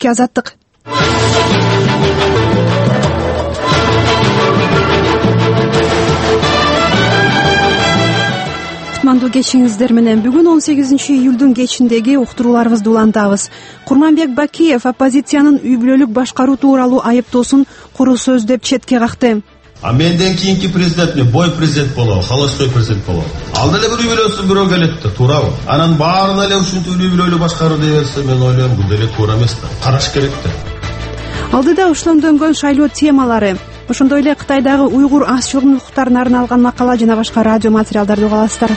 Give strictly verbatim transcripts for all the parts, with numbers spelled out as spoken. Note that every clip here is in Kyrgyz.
кечки Азаттык. Кутмандуу кечиңиздер менен бүгүн он сегизинчи июлдун кечиндеги уктурууларыбызды улантабыз. Курманбек Бакиев оппозициянын үй бүлөлүк башкаруу тууралуу айыптоосун куру сөз деп четке какты. А менден кийинки президент мен бой президент болобу, холостой президент болобу. Ал деле бир үй бүлөсүн бирөө келет да, туурабы? Анан баарына эле ушинтип үй бүлөлүк башкаруу дей берсе, мен ойлойм, бул деле туура эмес да. Караш керек да. Алдыда ушламдөнгөн шайлоо темалары, ошондой эле Кытайдагы уйгур азчылыгынын укуктарына арналган макала жана башка радио материалдарды уга аласыздар.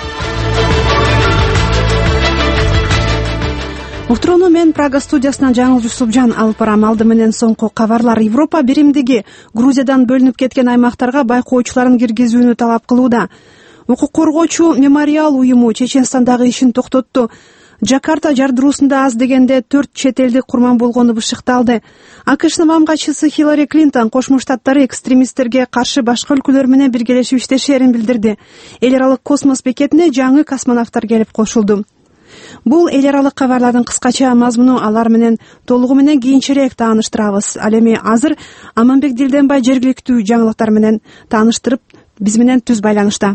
Уктурууну мен Прага студиясынан Жаңыл Жусупжан алып барам. Алды менен соңку кабарлар. Европа биримдиги Грузиядан бөлүнүп кеткен аймактарга байкоочуларын киргизүүнү талап кылууда. Укук коргоочу мемориал уюму Чеченстандагы ишин токтотту. Жакарта жардыруусунда аз дегенде төрт чет элдик курман болгону бышыкталды. АКШнын мамгатчысы Хиллари Клинтон Кошмо Штаттары экстремисттерге каршы башка өлкөлөр менен биргелешип иштешерин билдирди. Эл аралык космос бекетине жаңы космонавттар келип кошулду. Бул эл аралык кабарлардын кыскача мазмуну, алар менен толугу менен кийинчерээк тааныштырабыз. Ал эми азыр Аманбек Дилденбай жергиликтүү жаңылыктар менен тааныштырып, биз менен түз байланышта.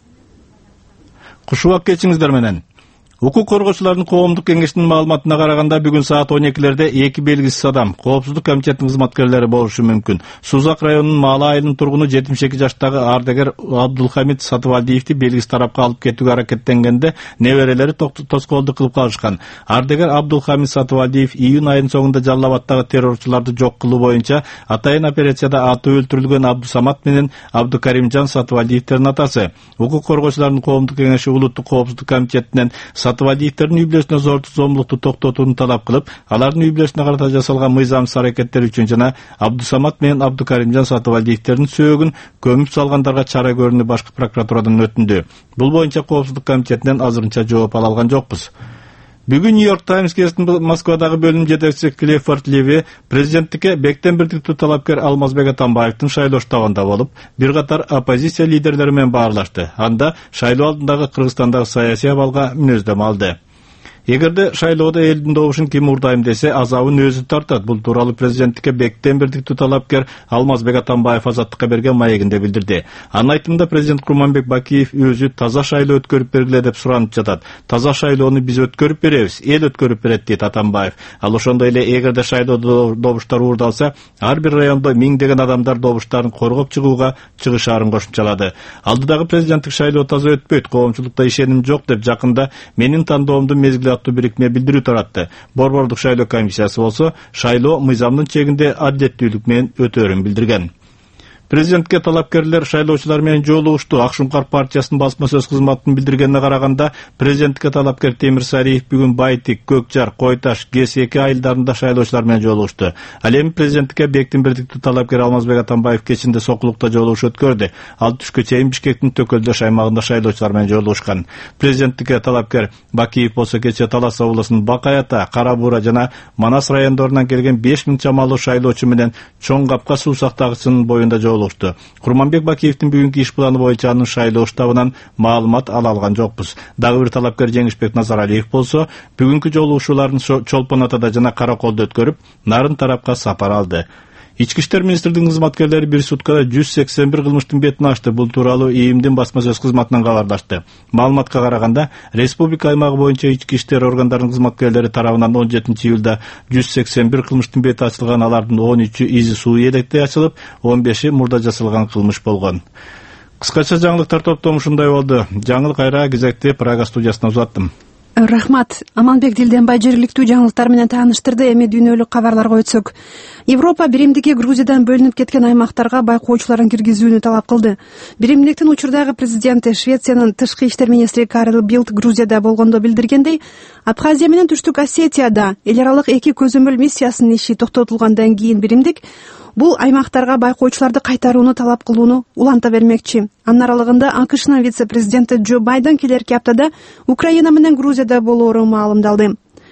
Куш убак кечиңиздер менен. Укук коргоочулардын коомдук кеңешинин маалыматына караганда бүгүн саат он экилерде эки белгисиз адам коопсуздук комитетинин кызматкерлери болушу мүмкүн. Сузак районунун Маала айылынын тургуну жетимиш эки жаштагы ардагер Абдулхамид Сатыбалдиевди белгисиз тарапка алып кетүүгө аракеттенгенде неберелери тоскоолдук кылып калышкан. Ардагер Абдулхамид Сатыбалдиев июнь айынын соңунда Жалал Абадтагы террорчуларды жок кылуу боюнча атайын операцияда аты өлтүрүлгөн Абдусамат менен Абдукаримжан Сатыбалдиевдердин атасы. Укук коргоочулардын коомдук кеңеши улуттук коопсуздук комитетинен Сатыбалдиевдердин үй бүлөсүнө зомбулукту токтотууну талап кылып, алардын үй бүлөсүнө карата жасалган мыйзамсыз аракеттер үчүн жана Абдусамат менен Абдукаримжан Сатыбалдиевдердин сөөгүн көмүп салгандарга чара көрүүнү башкы прокуратурадан өтүндү. Бул боюнча коопсуздук комитетинен азырынча жооп ала алган жокпуз. Бүгүн Нью-Йорк Таймс газетинин Москвадагы бөлүм жетекчиси Клиффорд Леви президенттикке бектен бирдиктүү талапкер Алмазбек Атамбаевдин шайлоо штабында болуп, бир катар оппозиция лидерлери менен баарлашты. Анда шайлоо алдындагы Кыргызстандагы саясий абалга мүнөздөмө алды. Эгерде шайлоодо элдин добушун ким урдайм десе, азабын өзү тартат. Бул тууралуу президенттикке бектен бирдиктүү талапкер Алмазбек Атамбаев Азаттыкка берген маегинде билдирди. Анын айтымында президент Курманбек Бакиев өзү таза шайлоо өткөрүп бергиле деп суранып жатат. Таза шайлоону биз өткөрүп беребиз, эл өткөрүп берет дейт Атамбаев. Ал ошондой эле эгерде шайлоодо добуштар уурдалса, ар бир райондо миңдеген адамдар добуштарын коргоп чыгууга чыгышаарын кошумчалады. Алдыдагы президенттик шайлоо таза өтпөйт, коомчулукта ишеним жок деп жакында менин тандоомду мезгил аттуу бирикме билдирүү таратты. Борбордук шайлоо комиссиясы болсо, шайлоо мыйзамдын чегинде адилеттүүлүк менен өтөөрүн билдирген. Президентке талапкерлер шайлоочулар менен жолугушту. Ак Шуңкар партиясынын басма сөз кызматынын билдиргенине караганда, президентке талапкер Темир Сариев бүгүн Байтик, Көкжар, Койташ, Кес эки айылдарында шайлоочулар менен жолугушту. Ал эми президентке бектин бирдиктүү талапкер Алмазбек Атамбаев кечинде Сокулукта жолугуш өткөрдү. Ал түшкө чейин Бишкектин Төкөлдөш аймагында шайлоочулар менен жолугушкан. Президенттикке талапкер Бакиев болсо кечээ Талас облусунун Бакай-Ата, Кара Буура жана Манас райондорунан келген беш миң чамалуу шайлоочу менен Чоң Капка суу сактагычынын боюнда жолугушту. Курманбек Бакиевдин бүгүнкү иш планы боюнча анын шайлоо штабынан маалымат ала алган жокпуз. Дагы бир талапкер Жеңишбек Назаралиев болсо, бүгүнкү жолугушууларын Чолпон Атада жана Караколдо өткөрүп, нарын тарапка сапар алды. Ички иштер министрдин кызматкерлери бир суткада жүз сексен бир кылмыштын бетин ачты. Бул тууралуу ИИМдин басма сөз кызматынан кабарлашты. Маалыматка караганда, республика аймагы боюнча ички иштер органдарынын кызматкерлери тарабынан он жетинчи июлда жүз сексен бир кылмыштын бети ачылган, алардын он үчү изи суу электей ачылып, он беши мурда жасалган кылмыш болгон. Кыскача жаңылыктар топтому ушундай болду. Жаңыл кайра кезекти Прага студиясына узаттым. Рахмат. Аманбек Дилденбай жергиликтүү жаңылыктар менен тааныштырды. Эми дүйнөлүк кабарларга өтсөк. Европа биримдиги Грузиядан бөлүнүп кеткен аймактарга байкоочуларын киргизүүнү талап кылды. Биримдиктин учурдагы президенти Швециянын тышкы иштер министри Карл Билд Грузияда болгондо билдиргендей, Абхазия менен Түштүк Осетияда эл аралык эки көзөмөл миссиясынын иши токтотулгандан кийин биримдик бул аймактарга байкоочуларды кайтарууну талап кылууну уланта бермекчи. Анын аралыгында АКШнын вице-президенти Джо Байден келерки аптада Украина менен Грузияда болоору маалымдалды.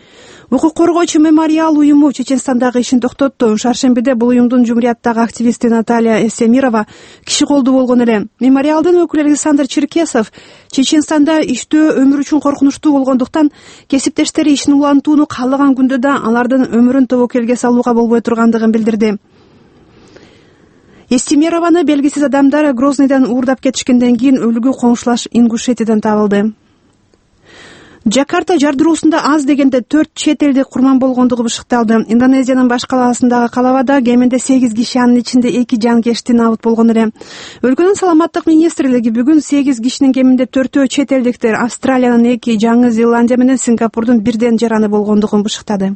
Укук коргоочу мемориал уюму Чеченстандагы ишин токтотту. Шаршембиде бул уюмдун жумурияттагы активисти Наталья Эстемирова киши колдуу болгон эле. Мемориалдын өкүлү Александр Черкесов Чеченстанда иштөө өмүр үчүн коркунучтуу болгондуктан кесиптештери ишин улантууну каалаган күндө да алардын өмүрүн тобокелге салууга болбой тургандыгын билдирди. Эстемированы белгисиз адамдар Грозныйдан уурдап кетишкенден кийин өлүгү коңшулаш Ингушетиядан табылды. Жакарта жардыруусунда аз дегенде төрт чет элдик курман болгондугу бышыкталды. Индонезиянын баш калаасындагы калабада кеминде сегиз киши, анын ичинде эки жанкешти набыт болгон эле. Өлкөнүн саламаттык министрлиги бүгүн сегиз кишинин кеминде төртөө чет элдиктер, Австралиянын эки, Жаңы Зеландия менен Сингапурдун бирден жараны болгондугун бышыктады.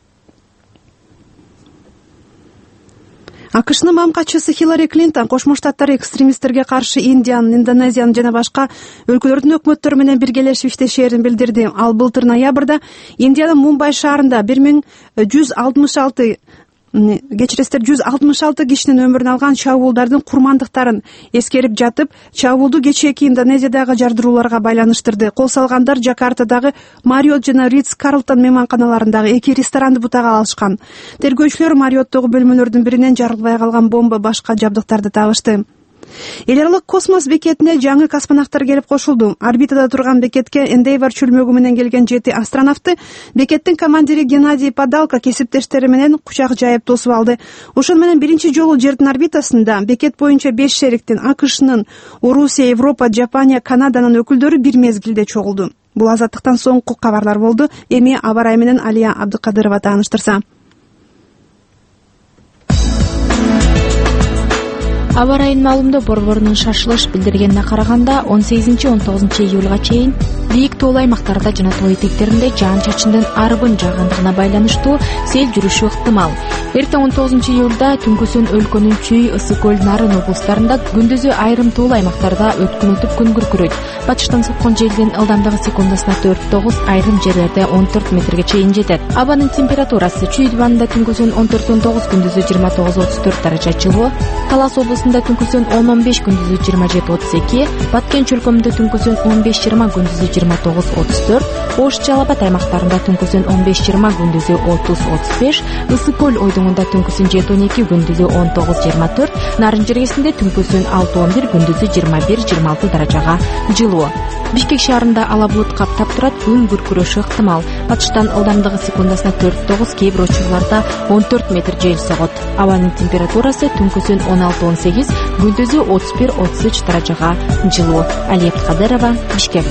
АКШнын мамкачысы Хиллари Клинтон Кошмо Штаттар экстремисттерге каршы Индиянын, Индонезиянын жана башка өлкөлөрдүн өкмөттөрү менен биргелешип иштешерин билдирди. Ал былтыр ноябрда Индиянын Мумбай шаарында бир миң жүз алтымыш алты кечиресиздер жүз алтымыш алты кишинин өмүрүн алган чабуулдардын курмандыктарын эскерип жатып, чабуулду кечээки Индонезиядагы жардырууларга байланыштырды. Кол салгандар Жакартадагы Мариот жана Ритц Карлтон мейманканаларындагы эки ресторанды бутага алышкан. Тергөөчүлөр Мариоттогу бөлмөлөрдүн биринен жарылбай калган бомба башка жабдыктарды табышты. Эл аралык космос бекетине жаңы космонавттар келип кошулду. Орбитада турган бекетке Эндейвор чөлмөгү менен келген жети астронавтты бекеттин командири Геннадий Падалко кесиптештери менен кучак жайып тосуп алды. Ошон менен биринчи жолу жердин орбитасында бекет боюнча беш шериктин АКШнын, Орусия, Европа, Жапония, Канаданын өкүлдөрү бир мезгилде чогулду. Бул азаттыктан соңку кабарлар болду. Эми аба ырайы менен Алия Абдыкадырова тааныштырса. Аба ырайынын маалымында борборунун шашылыш билдиргенине караганда он сегизинчи он тогузунчу июлга чейин бийик тоол аймактарда жана тоо этектеринде жаан-чачындын арбын жаагандыгына байланыштуу сел жүрүшү ыктымал. Эртең он тогузунчу июлда түнкүсүн өлкөнүн Чүй, Ысык көл, Нарын облустарында, күндүзү айрым тоол аймактарда өткүн өтүп күн күркүрөйт. Батыштан соккон желдин ылдамдыгы секундасына төрт тогуз, айрым жерлерде он төрт метрге чейин жетет. Абанын температурасы Чүй дубанында түнкүсүн он төрт он тогуз, күндүзү жыйырма тогуз отуз төрт даража жылуу, Талас облусунда түнкүсүн он он беш, күндүзү жыйырма жети отуз эки, Баткен чөлкөмүндө түнкүсүн он беш жыйырма, күндүзү жыйырма тогуз отуз төрт, Ош Жалал Абад аймактарында түнкүсүн он беш жыйырма, күндүзү отуз отуз беш, Ысык көл ойдуңунда түнкүсүн жети он эки, күндүзү он тогуз жыйырма төрт, Нарын жергесинде түнкүсүн алты он бир, күндүзү жыйырма бир жыйырма алты даражага жылуу. Бишкек шаарында ала булут каптап турат, күн күркүрөшү ыктымал. Батыштан ылдамдыгы секундасына төрт тогуз, кээ бир учурларда он төрт метр жел согот. Абанын температурасы түнкүсүн он алты он сегиз, күндүзү отуз бир отуз үч даражага жылуу. Алия Абдыкадырова, Бишкек.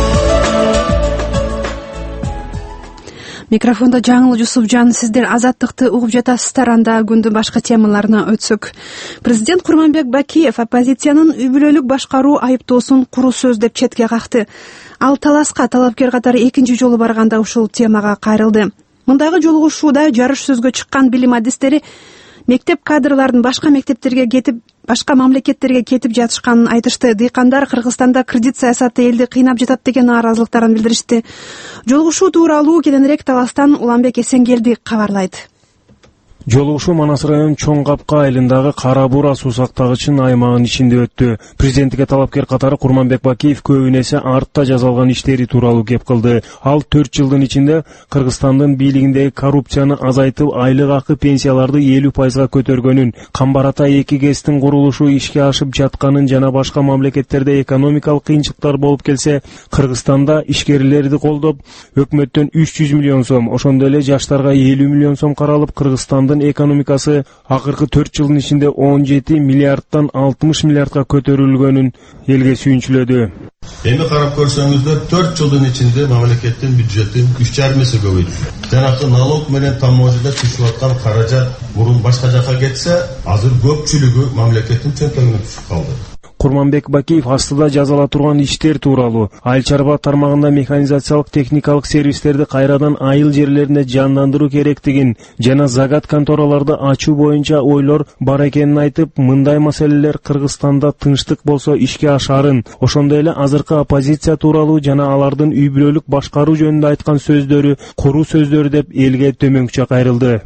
Микрофондо Жаңыл Жусупжан, сиздер азаттыкты угуп жатасыздар. Анда күндүн башка темаларына өтсөк. Президент Курманбек Бакиев оппозициянын үй бүлөлүк башкаруу айыптоосун куру сөз деп четке какты. Ал Таласка талапкер катары экинчи жолу барганда ушул темага кайрылды. Мындагы жолугушууда жарыш сөзгө чыккан билим адистери мектеп кадрлардын башка мектептерге кетип, башка мамлекеттерге кетип жатышканын айтышты. Дыйкандар Кыргызстанда кредит саясаты элди кыйнап жатат деген нааразылыктарын билдиришти. Жолугушуу тууралуу кененирээк Таластан Уланбек Эсенгелди кабарлайт. Жолугушуу Манас районунун Чоң Капка айылындагы Кара Бура суу сактагычынын аймагынын ичинде өттү. Президенттикке талапкер катары Курманбек Бакиев көбүн эсе артта жазалган иштери тууралуу кеп кылды. Ал төрт жылдын ичинде Кыргызстандын бийлигиндеги коррупцияны азайтып, айлык акы, пенсияларды элүү пайызга көтөргөнүн, Камбарата эки гэстин курулушу ишке ашып жатканын жана башка мамлекеттерде экономикалык кыйынчылыктар болуп келсе, Кыргызстанда ишкерлерди колдоп, өкмөттөн үч жүз миллион сом, ошондой эле жаштарга элүү миллион сом каралып, Кыргызстандын экономикасы акыркы төрт жылдын ичинде он жети миллиардтан алтымыш миллиардка көтөрүлгөнүн элге сүйүнчүлөдү. Эми карап көрсөңүздөр, төрт жылдын ичинде мамлекеттин бюджети үч жарым эсе көбөйдү. Жанагы налог менен таможняда түшүп аткан каражат мурун башка жака кетсе, азыр көпчүлүгү мамлекеттин чөнтөгүнө түшүп калды. Курманбек Бакиев астыда жазала турган иштер тууралуу, айыл чарба тармагында механизациялык техникалык сервистерди кайрадан айыл жерлерине жандандыруу керектигин жана загат контораларды ачуу боюнча ойлор бар экенин айтып, мындай маселелер Кыргызстанда тынчтык болсо ишке ашарын, ошондой эле азыркы оппозиция тууралуу жана алардын үй бүлөлүк башкаруу жөнүндө айткан сөздөрү куру сөздөр деп элге төмөнкүчө кайрылды.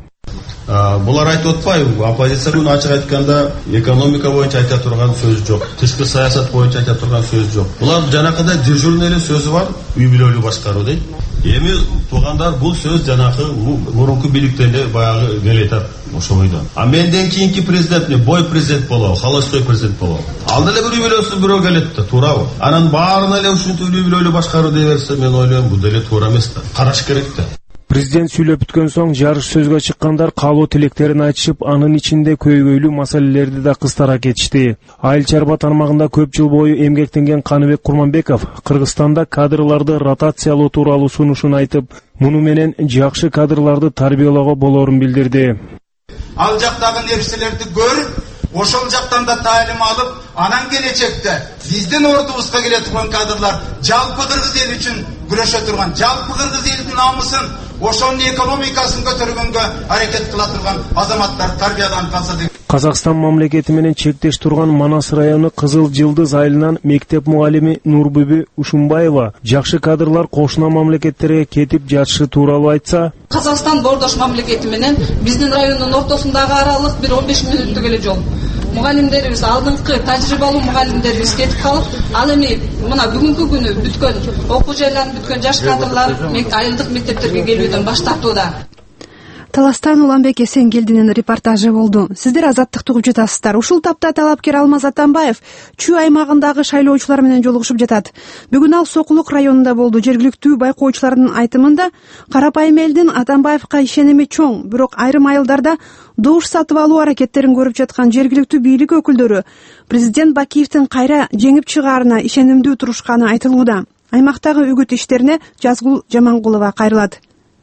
Булар айтып атпайбы? Оппозиция күн ачык айтканда экономика боюнча айта турган сөз жок, тышкы саясат боюнча айта турган сөз жок. Булар жанакыда дежурный эле сөзү бар, үй бүлөлүк башкаруу дейт. Эми туугандар бул сөз жанакы мурунку бийликтене баягы келетат ошо бойдон. А менден кийинки президент бой президент болобу, холостой президент болобу. Ал деле бир үй бүлөсү бирөө келет да, туурабы? Анан баарына эле ушинтип үй бүлөлүү башкаруу дей берсе, мен ойлойм бул деле туура эмес да. Караш керек да. Президент сүйлөп бүткөн соң жарыш сөзгө чыккандар каалоо тилектерин айтышып, анын ичинде көйгөйлүү маселелерди да кыстара кетишти. Айыл чарба тармагында көп жыл бою эмгектенген Каныбек Курманбеков Кыргызстанда кадрларды ротациялоо тууралуу сунушун айтып, муну менен жакшы кадрларды тарбиялоого болоорун билдирди. Ал жактагы нерселерди көрүп, ошол жактан да таалим алып, анан келечекте биздин ордубузга келе турган кадрлар жалпы кыргыз эл үчүн күрөшө турган, жалпы кыргыз элдин намысын, ошонун экономикасын көтөргөнгө аракет кыла турган азаматтар тарбияланып калса деп. Казакстан мамлекети менен чектеш турган Манас району Кызыл Жылдыз айылынан мектеп мугалими Нурбүбү Ушунбаева жакшы кадрлар кошуна мамлекеттерге кетип жатышы тууралуу айтса, Казакстан бордош мамлекети менен биздин райондун ортосундагы аралык бир он беш мүнөттүк эле жол. Мугалимдерибиз, алдыңкы тажрыйбалуу мугалимдерибиз кетип калып, ал эми мына бүгүнкү күнү бүткөн окуу жайларын бүткөн жаш кадрлар айылдык мектептерге келүүдөн баш тартууда. Таластан Уланбек Эсенгелдинин репортажы болду. Сиздер Азаттыкты угуп жатасыздар. Ушул тапта талапкер Алмаз Атамбаев Чүй аймагындагы шайлоочулар менен жолугушуп жатат. Бүгүн ал Сокулук районунда болду. Жергиликтүү байкоочулардын айтымында карапайым элдин Атамбаевка ишеними чоң, бирок айрым айылдарда добуш сатып алуу аракеттерин көрүп жаткан жергиликтүү бийлик өкүлдөрү президент Бакиевдин кайра жеңип чыгаарына ишенимдүү турушканы айтылууда. Аймактагы үгүт иштерине Жазгул Жамангулова кайрылат.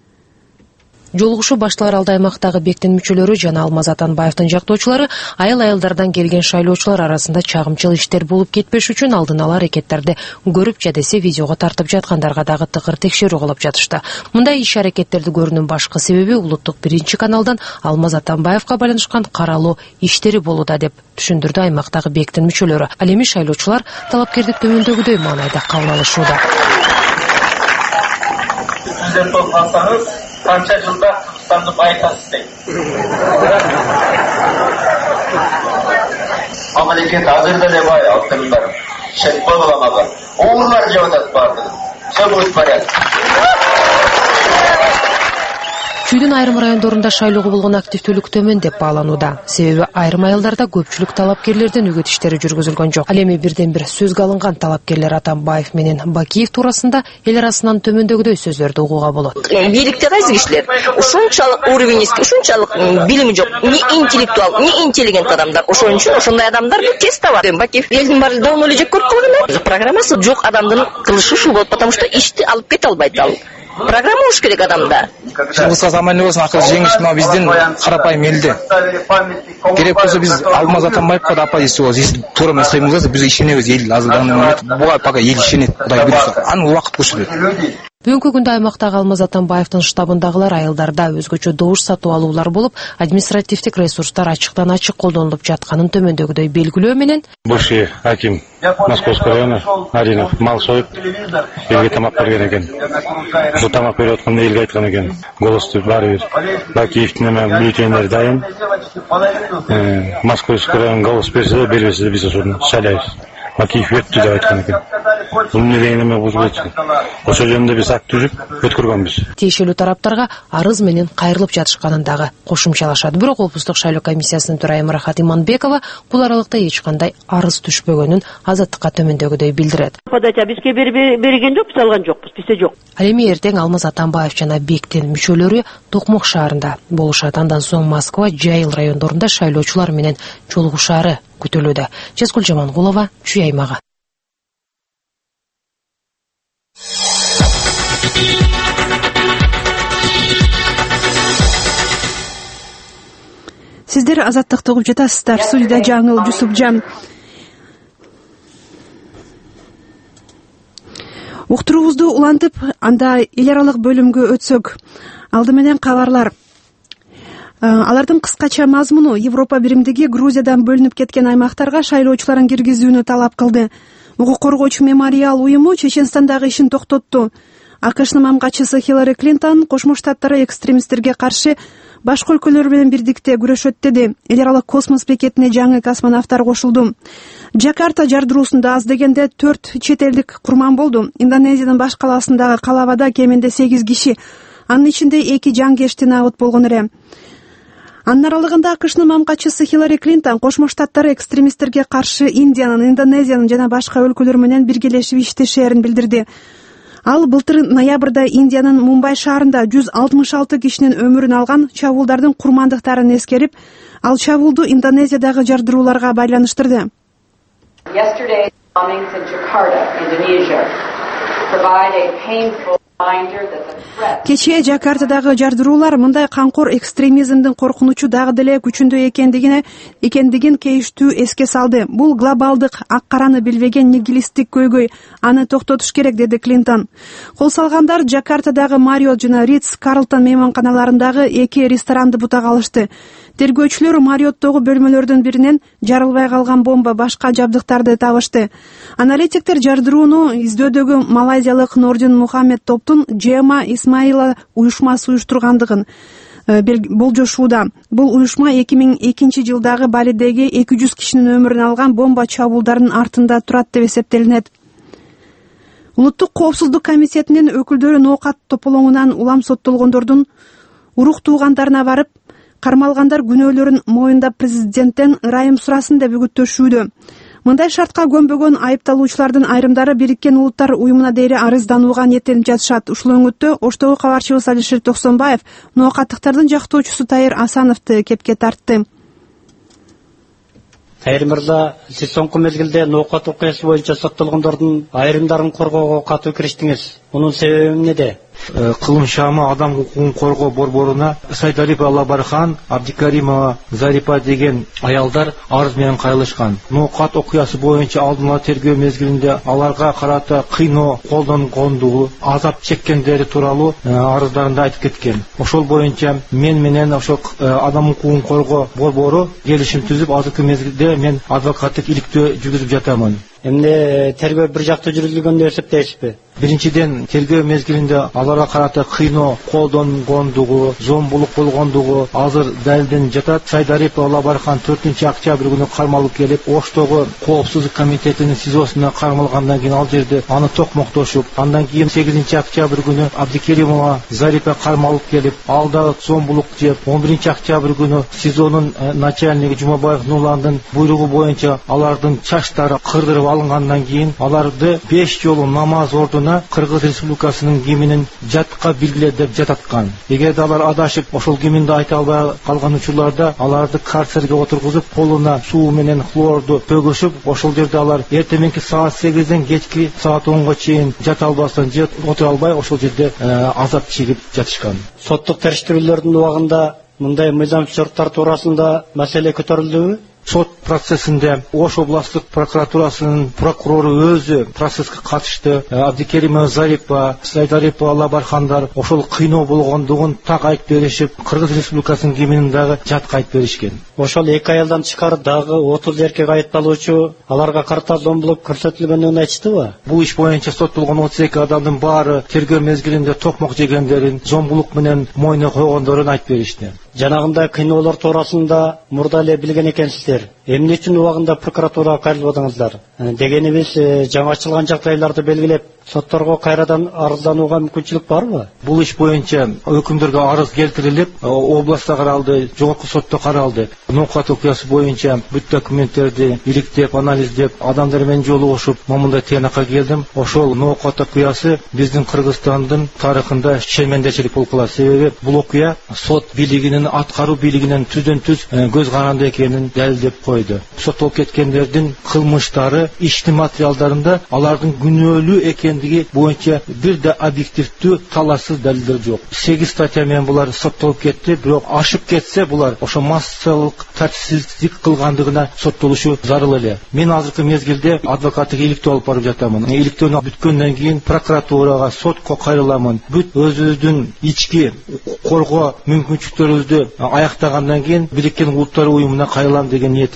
Жолугушуу башталар алды аймактагы бектин мүчөлөрү жана Алмаз Атамбаевдин жактоочулары айыл-айылдардан келген шайлоочулар арасында чагымчыл иштер болуп кетпеш үчүн алдын ала аракеттерди көрүп же десе видеого тартып жаткандарга дагы тыгыр текшерүү кылып жатышты. Мындай иш аракеттерди көрүүнүн башкы себеби улуттук биринчи каналдан Алмаз Атамбаевка байланышкан каралуу иштери болууда деп түшүндүрдү аймактагы бектин мүчөлөрү. Ал эми шайлоочулар талапкерди төмөндөгүдөй маанайда кабыл алышууда. Канча жылда Кыргызстанды байытасыз дейт. Мамлекет азыр деле бай, алтындар. Шетпой боламага. Оолар жеп атат баардыгы. Все будет в порядке. Чүйдүн айрым райондорунда шайлоого болгон активдүүлүк төмөн деп бааланууда. Себеби айрым айылдарда көпчүлүк талапкерлердин үгүт иштери жүргүзүлгөн жок. Ал эми бирден бир сөзгө алынган талапкерлер Атамбаев менен Бакиев туурасында эл арасынан төмөндөгүдөй сөздөрдү угууга болот. Бийликте кайсы кишилер ушунчалык уровень низкий, ушунчалык билими жок, не интеллектуал, не интеллигент адамдар. Ошон үчүн ошондой адамдарды тез табат. Бакиев элдин баары давно эле жек көрүп калган. Программасы жок адамдын кылышы ушул болот, потому что ишти алып кете албайт ал. Программа уш керек адамда. Кыргызга заманный болсун, акыл жеңиш мына биздин карапайым элде. Керек болсо биз Алмаз Атамбаевка да оппозиция болобуз. Туура эмес кыймылдаса биз ишенебиз, эл азырдан буга пока эл ишенет. Кудай буйруса, аны убакыт көрсөтөт. Бүгүнкү күндө аймактагы Алмаз Атамбаевдин штабындагылар айылдарда өзгөчө добуш сатып алуулар болуп, административдик ресурстар ачыктан ачык колдонулуп жатканын төмөндөгүдөй белгилөө менен бывший аким Московского района Аринов мал союп элге тамак берген экен. Ушул тамак берип атканда элге айткан экен. Голосду баары бир. Бакиевдин эме бюллетендери дайын. Московский район голос берсе, бербесе биз ошону шайлайбыз. Бакиев өттү деп айткан экен. Бул эмне деген эме бузулат. Ошо жөнүндө биз акт түзүп өткөргөнбүз. Тиешелүү тараптарга арыз менен кайрылып жатышканын дагы кошумчалашат. Бирок облустук шайлоо комиссиясынын төрайымы Рахат Иманбекова бул аралыкта эч кандай арыз түшпөгөнүн Азаттыкка төмөндөгүдөй билдирет. Подача бизге берген жокпуз, алган жокпуз, бизде жок. Ал эми эртең Алмаз Атамбаев жана бектин мүчөлөрү Токмок шаарында болушат. Андан соң Москва, Жайыл райондорунда шайлоочулар менен жолугушаары күтүлүүдө. Жазгул Жамангулова, Чүй аймагы. Сиздер Азаттыкты угуп жатасыздар. Студияда Жаңыл Жусупжан. Уктуруубузду улантып, анда эл аралык бөлүмгө өтсөк, алды менен кабарлар. Алардын кыскача мазмуну Европа биримдиги Грузиядан бөлүнүп кеткен аймактарга шайлоочуларын киргизүүнү талап кылды. Укук коргоочу мемориал уюму Чеченстандагы ишин токтотту. АКШнын мамгатчысы Хиллари Клинтон Кошмо Штаттары экстремисттерге каршы башка өлкөлөр менен бирдикте күрөшөт деди. Эл аралык космос бекетине жаңы космонавттар кошулду. Жакарта жардыруусунда аз дегенде төрт чет элдик курман болду. Индонезиянын баш калаасындагы Калабада кеминде сегиз киши, анын ичинде эки жангештин абыт болгон эле. Анын аралыгында АКШнын мамкачысы Хиллари Клинтон Кошмо Штаттар экстремисттерге каршы Индиянын, Индонезиянын жана башка өлкөлөр менен биргелешип иштешерин билдирди. Ал былтыр ноябрда Индиянын Мумбай шаарында жүз алтымыш алты кишинин өмүрүн алган чабуулдардын курмандыктарын эскерип, ал чабуулду Индонезиядагы жардырууларга байланыштырды. Yesterday, bombings in Jakarta, Indonesia, provide a painful reminder that the threat. Кечээ Жакартадагы жардыруулар мындай канкор экстремизмдин коркунучу дагы деле күчүндө экендигине экендигин кейиштүү эске салды. Бул глобалдык ак-караны билбеген нигилисттик көйгөй, аны токтотуш керек, деди Клинтон. Кол салгандар Жакартадагы Мариот жана Ритц Карлтон мейманканаларындагы эки ресторанды бутага алышты. Тергөөчүлөр Мариоттогу бөлмөлөрдүн биринен жарылбай калган бомба башка жабдыктарды табышты. Аналитиктер жардырууну издөдөгү малайзиялык Нордин Мухаммед топтун Джема Исмаила уюшмасы уюштургандыгын болжошууда. Бул уюшма эки миң экинчи жылдагы Балидеги эки жүз кишинин өмүрүн алган бомба чабуулдарынын артында турат деп эсептелинет. Улуттук коопсуздук комитетинин өкүлдөрү Ноокат тополоңунан улам соттолгондордун урук туугандарына барып, кармалгандар күнөөлөрүн моюндап президенттен ырайым сурасын деп үгүттөшүүдө. Мындай шартка көнбөгөн айыпталуучулардын айрымдары Бириккен Улуттар уюмуна дейре арызданууга ниеттенип жатышат. Ушул өңүттө Оштогу кабарчыбыз Алишер Токсонбаев ноокаттыктардын жактоочусу Тайыр Асановду кепке тартты. Тайыр мырза, сиз соңку мезгилде ноокат окуясы боюнча соттолгондордун айрымдарын коргоого катуу кириштиңиз. Мунун себеби эмнеде? Кылым шамы адам укугун коргоо борборуна Сайдарипова Лабархан, Абдикаримова Зарипа деген аялдар арыз менен кайрылышкан. Ноокат окуясы боюнча алдын ала тергөө мезгилинде аларга карата кыйноо колдонгондугу, азап чеккендери тууралуу арыздарында айтып кеткен. Ошол боюнча мен менен ошол адам укугун коргоо борбору келишим түзүп, азыркы мезгилде мен адвокаттык иликтөө жүргүзүп жатамын. Эмне тергөө бир жактуу жүргүзүлгөн деп эсептейсизби? Биринчиден, тергөө мезгилинде аларга карата кыйноо колдонгондугу, зомбулук болгондугу азыр далилденип жатат. Сайдарипова Лабархан төртүнчү октябрь күнү кармалып келип, Оштогу коопсуздук комитетинин СИЗОсуна кармалгандан кийин ал жерде аны токмоктошуп, андан кийин сегизинчи октябрь күнү Абдикеримова Зарипа кармалып келип, ал дагы зомбулук жеп, он биринчи октябрь күнү СИЗОнун начальниги Жумабаев Нурландын буйругу боюнча алардын чачтары кырдырып алынгандан кийин аларды беш жолу намаз ордуна Кыргыз Республикасынын гимнин жатка билгиле деп жататкан. Эгерде алар адашып ошол гимнди айта албай калган учурларда аларды карцерге отургузуп, колуна суу менен хлорду төгүшүп, ошол жерде алар эртеменки саат сегизден кечки саат онго чейин жата албастан же отура албай ошол жерде азап чегип жатышкан. Соттук териштирүүлөрдүн убагында мындай мыйзамчылыктар туурасында маселе көтөрүлдүбү? Сот процессинде Ош областтык прокуратурасынын прокурору өзү процесске катышты. Абдикеримова Зарипа, Сайдарипова Лабархандар ошол кыйноо болгондугун так айтып беришип, Кыргыз Республикасынын гимнин дагы жатка айтып беришкен. Ошол эки аялдан тышкары дагы отуз эркек айыпталуучу аларга карата зомбулук көрсөтүлгөнүн айтыштыбы? Бул иш боюнча соттолгон отуз эки адамдын баары тергөө мезгилинде токмок жегендерин, зомбулук менен мойнуна койгондорун айтып беришти. Жанагындай кыйноолор туурасында мурда эле билген экенсиздер. Эмне үчүн убагында прокуратурага кайрылбадыңыздар? Дегенибиз, жаңы ачылган жагдайларды белгилеп, сотторго кайрадан арызданууга мүмкүнчүлүк барбы? Бул иш боюнча өкүмдөргө арыз келтирилип, областта каралды, жогорку сотто каралды. Ноокат окуясы боюнча бүт документтерди иликтеп, анализдеп, адамдар менен жолугушуп, момундай тыянакка келдим. Ошол Ноокат окуясы биздин Кыргызстандын тарыхында шермендечилик болуп калат. Себеби бул окуя сот бийлигинин, аткаруу бийлигинин түздөн түз көз каранды экенин далилдеп койду. Соттолуп кеткендердин кылмыштары, иштин материалдарында алардын күнөөлүү экендиги боюнча бир да объективдүү талашсыз далилдер жок. сегиз статья менен булар соттолуп кетти, бирок ашып кетсе булар ошо массалык тартипсиздик кылгандыгына соттолушу зарыл эле. Мен азыркы мезгилде адвокаттык иликтөө алып барып жатамын. Иликтөөнү бүткөндөн кийин прокуратурага, сотко кайрыламын. Бүт өзүбүздүн ички коргоо мүмкүнчүлүктөрүбүздү аяктагандан кийин Бириккен Улуттар уюмуна кайрылам деген ниетим бар.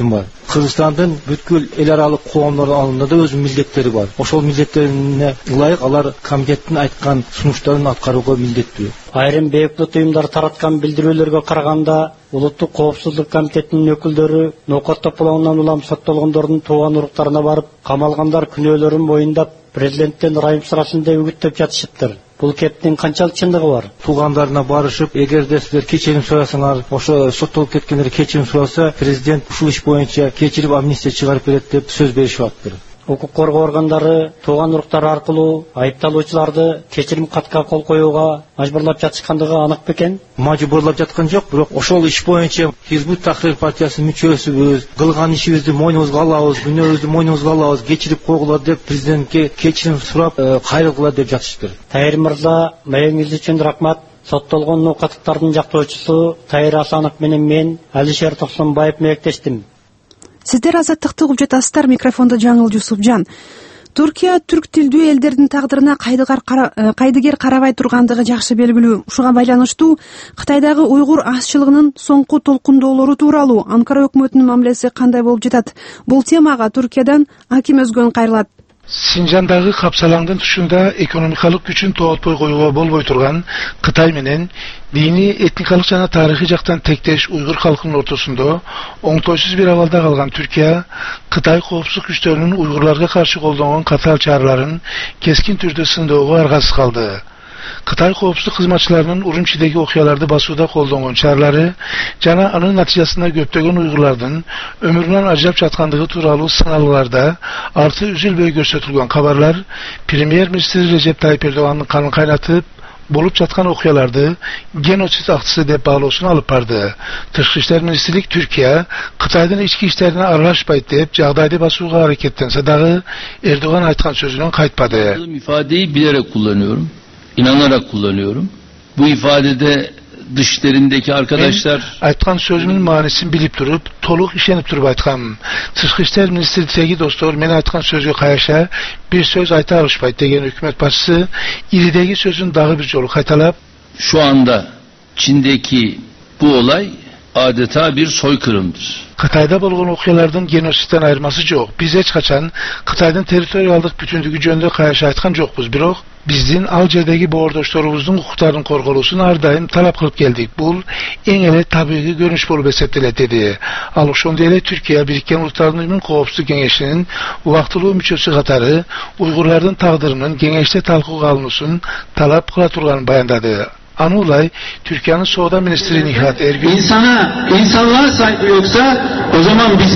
Кыргызстандын бүткүл эл аралык коомдордун алдында да өз милдеттери бар. Ошол милдеттерине ылайык алар комитеттин айткан сунуштарын аткарууга милдеттүү. Айрым бейөктүк уюмдар тараткан билдирүүлөргө караганда, Улуттук коопсуздук комитетинин өкүлдөрү ноокаттап болгондон улам соттолгондордун тууган уруктарына барып, камалгандар күнөөлөрүн моюндап, президенттен ырайым сурасын деп үгүттөп жатышыптыр. Бул кептин канчалык чындыгы бар? Туугандарына барышып, эгерде силер кечирим сурасаңар, ошо соттолуп кеткендер кечирим сураса, президент ушул иш боюнча кечирип амнистия чыгарып берет деп сөз беришип атты. Укук коргоо органдары тууган уруктар аркылуу айыпталуучуларды кечирим катка кол коюуга мажбурлап жатышкандыгы анык бекен? Мажбурлап жаткан жок, бирок ошол иш боюнча Хизбут Тахрир партиясынын мүчөсүбүз, кылган ишибизди мойнубузга алабыз, күнөөбүздү мойнубузга алабыз, кечирип койгула деп президентке кечирим сурап кайрылгыла деп жатышты. Тайыр мырза, маегиңиз үчүн рахмат. Соттолгон ноокаттыктардын жактоочусу Тайыр Асанов менен мен Алишер Токсонбаев мектештим. Сиздер азаттыкты угуп жатасыздар. Микрофондо Жаңыл Жусупжан. Туркия түрк тилдүү элдердин тагдырына кайдыгер карабай тургандыгы жакшы белгилүү. Ушуга байланыштуу Кытайдагы уйгур азчылыгынын соңку толкундоолору тууралуу Анкара өкмөтүнүн мамилеси кандай болуп жатат? Бул темага Туркиядан Аким Өзгөн кайрылат. Синжандагы капсалаңдын тушунда экономикалык күчүн тоотпой коюуга болбой турган Кытай менен дини, этникалык жана тарыхый жактан тектеш уйгур калкынын ортосунда оңтойсуз бир абалда калган Түркия Кытай коопсуздук күчтөрүнүн уйгурларга каршы колдонгон катаал чараларын кескин түрдө сындоого аргасыз калды. Кытай коопсуздук кызматчыларынын Урумчидеги окуяларды басууда колдонгон чаралары жана анын натыйжасында көптөгөн уйгурлардын өмүрүнөн ажырап жаткандыгы тууралуу сыналууларда арты үзүлбөй көрсөтүлгөн кабарлар премьер-министр Режеп Тайып Эрдогандын канын кайнатып, болуп жаткан окуяларды геноцид актысы деп баалоосун алып барды. Тышкы иштер министрлик Түркия Кытайдын ички иштерине аралашпайт деп жагдайды басууга аракеттенсе дагы Эрдоган айткан сөзүнөн кайтпады. İfadeyi bilerek kullanıyorum. İnanarak kullanıyorum. Bu ifadede dışlarındaki arkadaşlar aytkan sözümün manisini bilip durup, toluk işenip durup aytkam. Tышкы иштер министрликтеги достор мен айткан сөзгө кайша bir söz ayta alışpayt деген hükümet başçısı iridegi sözün dagı bir jolu kaytalap, şu anda Çin'deki bu olay adeta bir soykırımdır. Kıtayda bolgon okuyalardan genositten ayırması jok. Biz hiç kaçan Kıtaydan territorialдык bütünlüğü jönündө kayşa aytkan jokpuz. Birok bizdin al jerdegi boordoştorubуздун hukuklarının korgoluusunu ar daim talap kılıp geldik. Bul en ele tabii görünüş bolup eseptilet dedi. Al ошондой эле Türkiye Birikкен Uluslar Uyumunun Koopsuzluk Kengeşinin uvaktılуу müçösü katары Uygurlardın taqdırının kengeşte talkuga alınıсын talap kıla turganын bayandadı. Anulay, Türkiye'nin Soğuda Ministri Nihat Ergün. İnsana, insanlığa saygı yoksa o zaman biz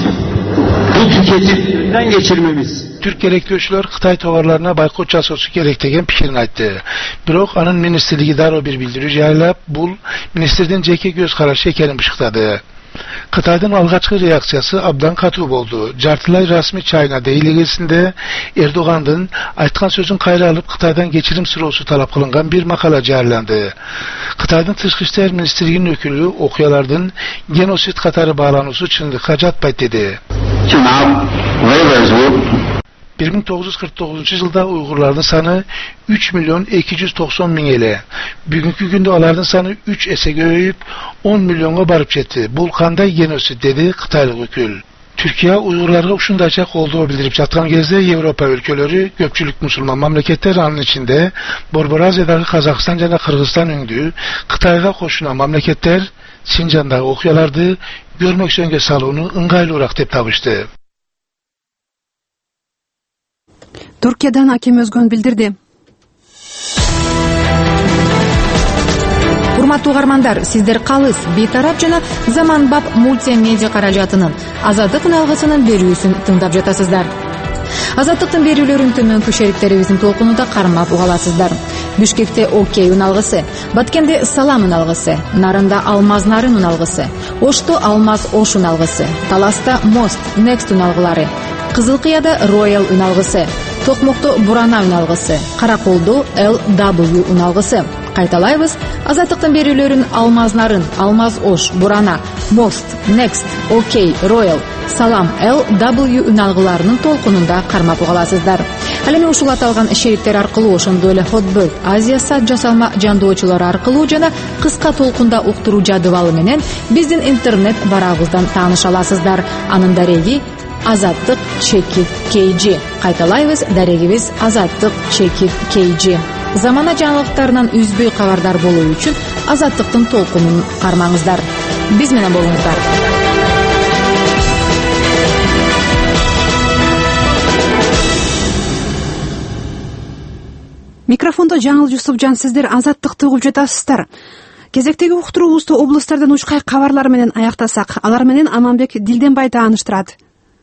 bu tüketimden geçirmemiz. Türk gerekliyorlar Kıtay tovarlarına baykot jasosu gerek degen pikirini aytты. Birok anın ministerligi daroo bir bildiriүү jaylap, bul ministerden jeke göz karaşı ekenin bışıktadı. Kıtay'dan algaçkı reaksiyası abdan katуу boldu. Jartılay rasmi çayına değilegesinde Erdoğan'ın aytkan sözün kayra alıp Kıtay'dan geçirim sırası talap kılıngan bir makala jarlandı. Kıtay'dan Tышкы иштер ministrliginin ökülü okuyalardan genosit katarı bağlanısı çındıkka jatpayt dedi. bir ming to'qqiz yuz qirq to'qqizinchi yılda Uygurların sanı üç milyon iki yüz doksan ming ele. Bugünkü günde onların sanı üç ese göğüyüp on milyonga barıp jetti. Bul kanday genosit dedi Kıtaylık ökül. Türkiye Uygurlarga uşundayça kolduğu bildirip jatkan gezde Avrupa ülkeleri, köpçülük musulman mamleketler anın içinde Borborazya'daki Kazakistan jana Kırgızstan öngdü, Kıtayga koşunan mamleketler Sinjandagi okuyalardı görmek sönge saluunu ыңгайлуураак деп табышты. Түркиядан Аким Өзгөн билдирди. Урматтуу угармандар, сиздер калыс бейтарап жана заманбап мультимедиа каражатынын Азаттык үналгысынын берүүсүн тыңдап жатасыздар. Азаттыктын берүүлөрүн төмөнкү шериктерибиздин толкунунда кармап угаласыздар. Бишкекте Окей үналгысы, Баткенде Салам үналгысы, Нарында Алмаз Нарын үналгысы, Ошто Алмаз Ош үналгысы, Таласта Мост Next үналгылары, Кызылкыяда Royal үналгысы, Токмокто Бурана үналгысы, Караколдо эл дабл ю үналгысы. Кайталайбыз, Азаттыктын берүүлөрүн Алмаз Нарын, Алмаз Ош, Бурана, Мост, Next, Окей, Royal, Салам эл дабл ю үналгыларынын толкунунда кармап угаласыздар. Ал эми ушул аталган шериктер аркылуу, ошондой эле Hotbird Азия сат жасалма жандоочулары аркылуу жана кыска толкунда уктуруу жадыбалы менен биздин интернет барагыбыздан тааныша аласыздар. Анын дареги азаттык чекит kg. Кайталайбыз, дарегибиз азаттык чекит kg. Замана жаңылыктарынан үзбөй кабардар болуу үчүн азаттыктын толкунун кармаңыздар. Биз менен болуңуздар. Микрофондо Жаңыл Жусупжан, сиздер азаттыкты угуп жатасыздар. Кезектеги уктуруубузду облустардан учкай кабарлар менен аяктасак, алар менен Аманбек Дилденбай тааныштырат.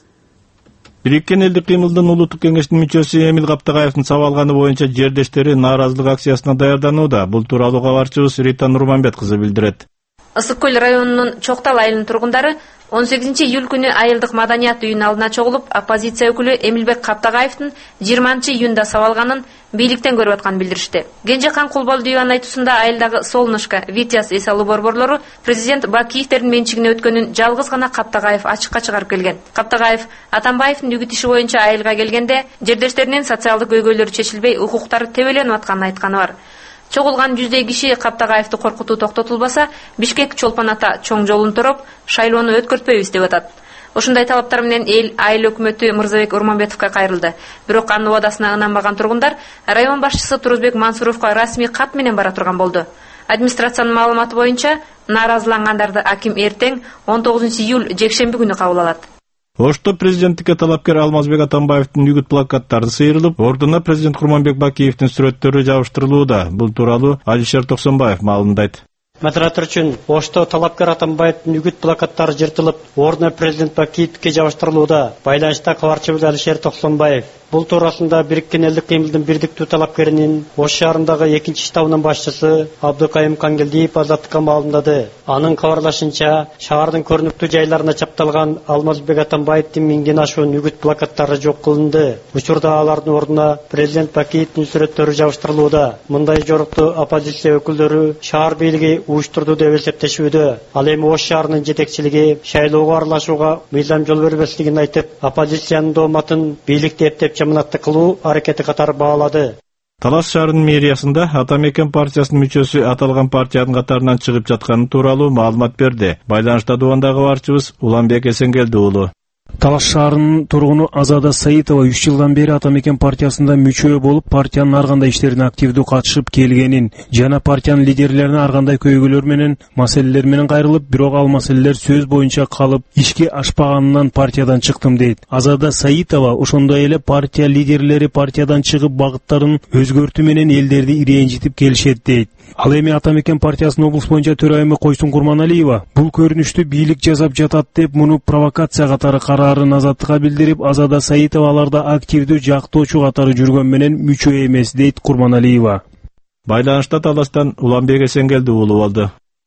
Бириккен элдик кыймылдын улуттук кеңештин мүчөсү Эмил Каптагаевдин сабалганы боюнча жердештери нааразылык акциясына даярданууда. Бул тууралуу кабарчыбыз Рита Нурманбет кызы билдирет. Ысык көл районунун Чоктал айылынын тургундары он сегизинчи июль күнү айылдык маданият үйүнүн алдына чогулуп, оппозиция өкүлү Эмилбек Каптагаевдин жыйырманчы июнда сабалганын бийликтен көрүп атканын билдиришти. Кенжехан Кулбол дүйгөнүн айтуусунда айылдагы Солнышко, Витяз, Эсалуу борборлору президент Бакиевдердин менчигине өткөнүн жалгыз гана Каптагаев ачыкка чыгарып келген. Каптагаев Атамбаевдин үгүт иши боюнча айылга келгенде жердештеринин социалдык көйгөйлөрү чечилбей, укуктары тебеленип атканын айтканы бар. Чогулган жүздөй киши Каптагаевди коркутуу токтотулбаса, Бишкек Чолпон ата чоң жолун туруп, шайлоону өткөртпөйбүз деп атат. Ушундай талаптар менен эл айыл өкмөтү Мырзабек Урманбетовго кайрылды. Бирок анын убадасына ынанбаган тургундар район башчысы Турузбек Мансуровго расмий кат менен бара турган болду. Администрациянын маалыматы боюнча, нааразылангандарды аким эртең он тогузунчу июль жекшемби күнү кабыл алат. Ошто президенттикке талапкер Алмазбек Атамбаевдин үгүт плакаттары сыйрылып, ордуна президент Курманбек Бакиевдин сүрөттөрү жабыштырылууда. Бул тууралуу Алишер Токсонбаев маалымдайт. Матратыр үчүн Ошто талапкер Атамбаевдин үгүт плакаттары жыртылып, ордуна президент Бакиевдикке жабыштырылууда. Байланышта кабарчыбыз Алишер Токсонбаев. Бул туурасында Бириккен элдик кыймылдын бирдиктүү талапкеринин Ош шаарындагы экинчи штабынын башчысы Абдыкайым Кангелдиев азаттыкка маалымдады. Анын кабарлашынча, шаардын көрүнүктүү жайларына чапталган Алмазбек Атамбаевдин миңден ашуун үгүт плакаттары жок кылынды. Учурда алардын ордуна президент Бакиевдин сүрөттөрү жабыштырылууда. Мындай жорукту оппозиция өкүлдөрү шаар бийлиги уюштурду деп эсептешүүдө. Ал эми Ош шаарынын жетекчилиги шайлоого аралашууга мыйзам жол бербеслигин айтып, оппозициянын дооматын бийликти эптеп жаманатты кылуу аракети катары баалады. Талас шаарынын мэриясында Атамекен партиясынын мүчөсү аталган партиянын катарынан чыгып жатканы тууралуу маалымат берди. Байланышта дубандагы барчыбыз Уланбек Эсенгелди уулу. Талас шаарынын тургуну Азада Саитова үч жылдан бери Атамекен партиясында мүчө болуп, партиянын ар кандай иштерине активдүү катышып келгенин жана партиянын лидерлерине ар кандай көйгөйлөр менен, маселелер менен кайрылып, бирок ал маселелер сөз боюнча калып, ишке ашпаганынан партиядан чыктым дейт. Азада Саитова ошондой эле партия лидерлери партиядан чыгып багыттарын өзгөртүү менен элдерди ренжитип келишет дейт. Ал эми Атамекен партиясынын облус боюнча төрайымы Койсун Курманалиева бул көрүнүштү бийлик жасап жатат деп, муну провокация катары караарын азаттыкка билдирип, Азада Саитова аларда активдүү жактоочу катары жүргөн менен мүчө эмес дейт Курманалиева. Байланышта Таластан Уланбек Эсенгелди уулу болду.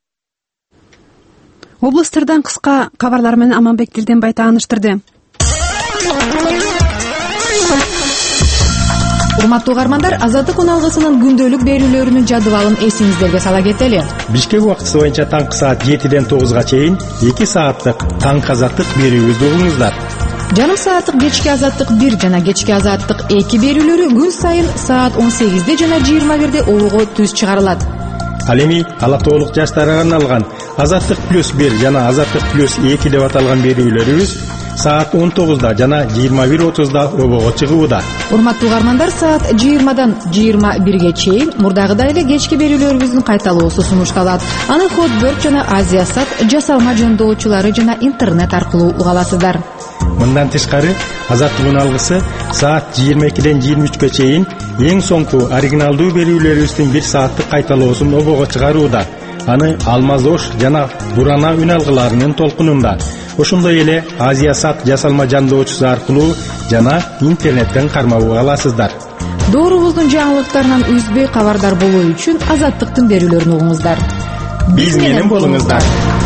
Облустардан кыска кабарлар менен Аманбек Дилденбай тааныштырды. Урматтуу угармандар, Азаттык уналгысынын күндөлүк берүүлөрүнүн жадыбалын эсиңиздерге сала кетели. Бишкек убактысы боюнча таңкы саат жетиден тогузга чейин эки сааттык таңкы азаттык берүүбүздү угуңуздар. Жарым сааттык кечки азаттык бир жана кечки азаттык эки берүүлөрү күн сайын саат он сегизде жана жыйырма бирде улуго түз чыгарылат. Ал эми ала тоолук жаштарга арналган Азаттык плюс бир жана Азаттык плюс эки деп аталган берүүлөрүбүз саат он тогузда жана жыйырма бир отузда обого чыгууда. Урматтуу угармандар, саат жыйырмадан жыйырма бирге чейин мурдагыдай эле кечки берүүлөрүбүздүн кайталоосу сунушталат. Аны Hotbird жана Азия сат жасалма жандоочулары жана интернет аркылуу уга аласыздар. Мындан тышкары Азаттык уналгысы саат жыйырма экиден жыйырма үчкө чейин эң соңку оригиналдуу берүүлөрүбүздүн бир сааттык кайталоосун обого чыгарууда. Аны Алмаз Ош жана Бурана үналгыларынын толкунунда, ошондой эле Азия сат жасалма жандоочусу аркылуу жана интернеттен кармап аласыздар. Доорубуздун жаңылыктарынан үзбөй кабардар болуу үчүн Азаттыктын берүүлөрүн угуңуздар. Биз менен болуңуздар.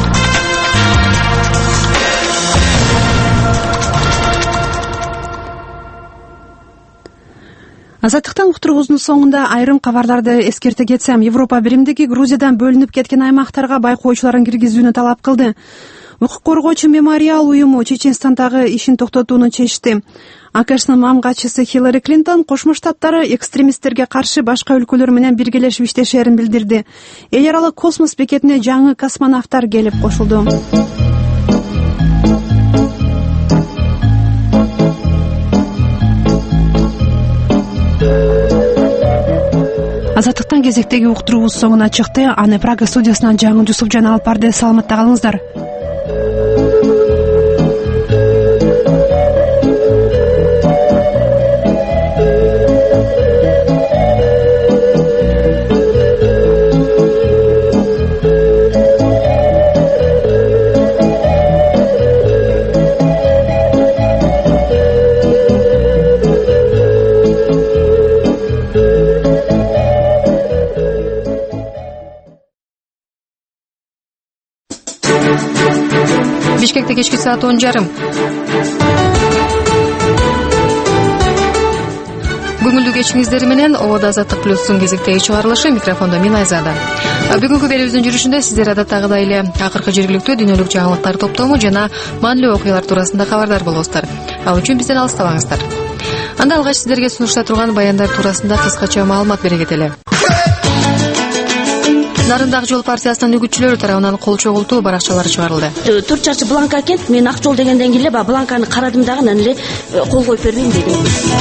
Азаттыктан уктуруубуздун соңунда айрым кабарларды эскерте кетсем, Европа биримдиги Грузиядан бөлүнүп кеткен аймактарга байкоочуларын киргизүүнү талап кылды. Укук коргоочу мемориал уюму Чеченстандагы ишин токтотууну чечти. АКШнын мамгатчысы Хиллари Клинтон Кошмо Штаттары экстремисттерге каршы башка өлкөлөр менен биргелешип иштешерин билдирди. Эл аралык космос бекетине жаңы космонавттар келип кошулду. Азаттыктан кезектеги уктуруубуз соңуна чыкты. Аны Прага студиясынан жаңы Жусупжан алып барды. Саламатта калыңыздар. Бишкекте кечки саат он жарым. Көңүлдүү кечиңиздер менен Обода Азаттык плюстун кезектеги чыгарылышы. Микрофондо мен Айзада. Бүгүнкү берүүбүздүн жүрүшүндө сиздер адаттагыдай эле акыркы жергиликтүү дүйнөлүк жаңылыктар топтому жана маанилүү окуялар туурасында кабардар болосуздар. Ал үчүн бизден алыстабаңыздар. Анда алгач сиздерге сунушта турган баяндар туурасында кыскача маалымат бере кетели. Нарындагы жол партиясынын үгүтчүлөрү тарабынан кол чогултуу баракчалары чыгарылды. төрт чарчы Бланка кент, мен ак жол дегенден кийин эле баягы Бланканы карадым дагы, анан эле кол коюп бербейм дедим.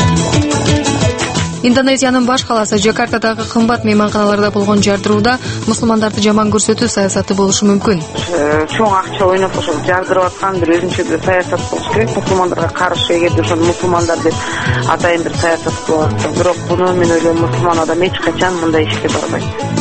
Индонезиянын баш калаасы Жакартадагы кымбат мейманканаларда болгон жардырууда мусулмандарды жаман көрсөтүү саясаты болушу мүмкүн. Чоң акча ойноп ошол жардырып аткан бир өзүнчө бир саясат болуш керек. Мусулмандарга каршы эгерде ошол мусулмандар деп атайын бир саясат кылып атса, бирок буну мен ойлойм мусулман адам эч качан мындай ишке барбайт.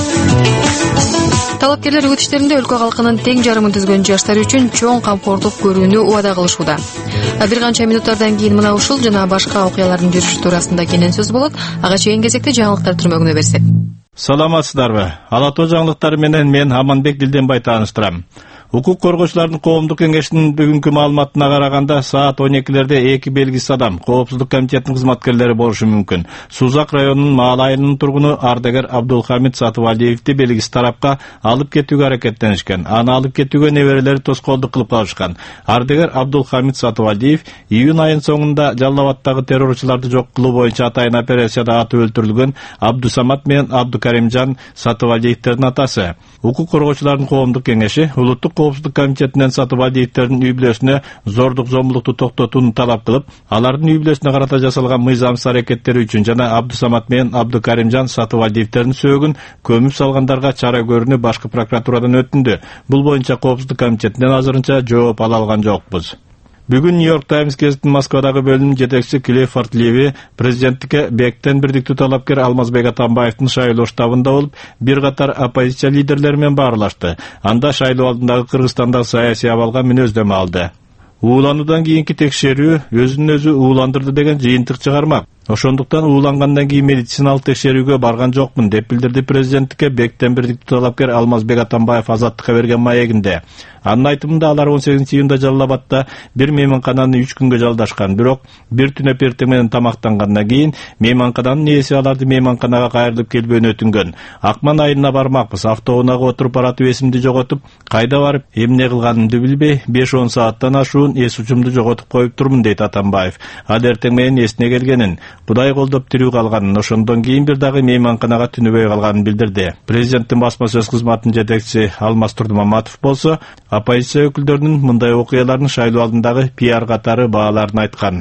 Талапкерлер үгүт иштеринде өлкө калкынын тең жарымын түзгөн жаштар үчүн чоң камкордук көрүүнү убада кылышууда. Бир канча минуттардан кийин мына ушул жана башка окуялардын жүрүшү туурасында кенен сөз болот. Ага чейин кезекте жаңылыктар түрмөгүнө берсек. Саламатсыздарбы? Ала тоо жаңылыктары менен мен Аманбек Дилденбай тааныштырам. Укук коргоочулардын коомдук кеңешинин бүгүнкү маалыматына караганда саат он экилерде эки белгисиз адам коопсуздук комитетинин кызматкерлери болушу мүмкүн. Сузак районунун Маал айылынын тургуну ардагер Абдулхамид Сатыбалиевди белгисиз тарапка алып кетүүгө аракеттенишкен. Аны алып кетүүгө неберелери тоскоолдук кылып калышкан. Ардагер Абдулхамид Сатыбалиев июнь айынын соңунда Жалал Абадтагы террорчуларды жок кылуу боюнча атайын операцияда атып өлтүрүлгөн Абдусамат менен Абдукаримжан Сатыбалиевдердин атасы. Укук коргоочулардын коомдук кеңеши улуттук коопсуздук комитетинен Сатыбалиевдердин үй бүлөсүнө зордук зомбулукту токтотууну талап кылып, алардын үй бүлөсүнө карата жасалган мыйзамсыз аракеттери үчүн жана Абдусамат менен Абдукаримжан Сатыбалиевдердин сөөгүн көмүп салгандарга чара көрүүнү башкы прокуратурадан өтүндү. Бул боюнча коопсуздук комитетинен азырынча жооп ала алган жокпуз. Бүгүн Нью-Йорк Таймс газетинин Москвадагы бөлүмүнүн жетекчиси Клиффорд Леви президенттикке бектен бирдиктүү талапкер Алмазбек Атамбаевдин шайлоо штабында болуп, бир катар оппозиция лидерлери менен баарлашты. Анда шайлоо алдындагы Кыргызстандагы саясий абалга мүнөздөмө алды. Уулануудан кийинки текшерүү өзүн өзү ууландырды деген жыйынтык чыгармак. Ошондуктан уулангандан кийин медициналык текшерүүгө барган жокмун деп билдирди президенттикке бектен бирдиктүү талапкер Алмазбек Атамбаев Азаттыкка берген маегинде. Анын айтымында алар он сегизинчи июнда Жалал Абадта бир мейманкананы үч күнгө жалдашкан, бирок бир түн эртең менен тамактангандан кийин мейманкананын ээси аларды мейманканага кайрылып келбөөнү өтүнгөн. Акман айылына бармакпыз, автоунаага отуруп баратып эсимди жоготуп, кайда барып, эмне кылганымды билбей, беш он сааттан ашуун эс учумду жоготуп коюп турмун дейт Атамбаев. Ал эртең менен эсине келгенин, Кудай колдоп тирүү калганын, ошондон кийин бир дагы мейманканага түнөбөй калганын билдирди. Президенттин басма сөз кызматынын жетекчиси Алмаз Турдумаматов болсо, оппозиция өкүлдөрүнүн мындай окуялардын шайлоо алдындагы пиар катары бааларын айткан.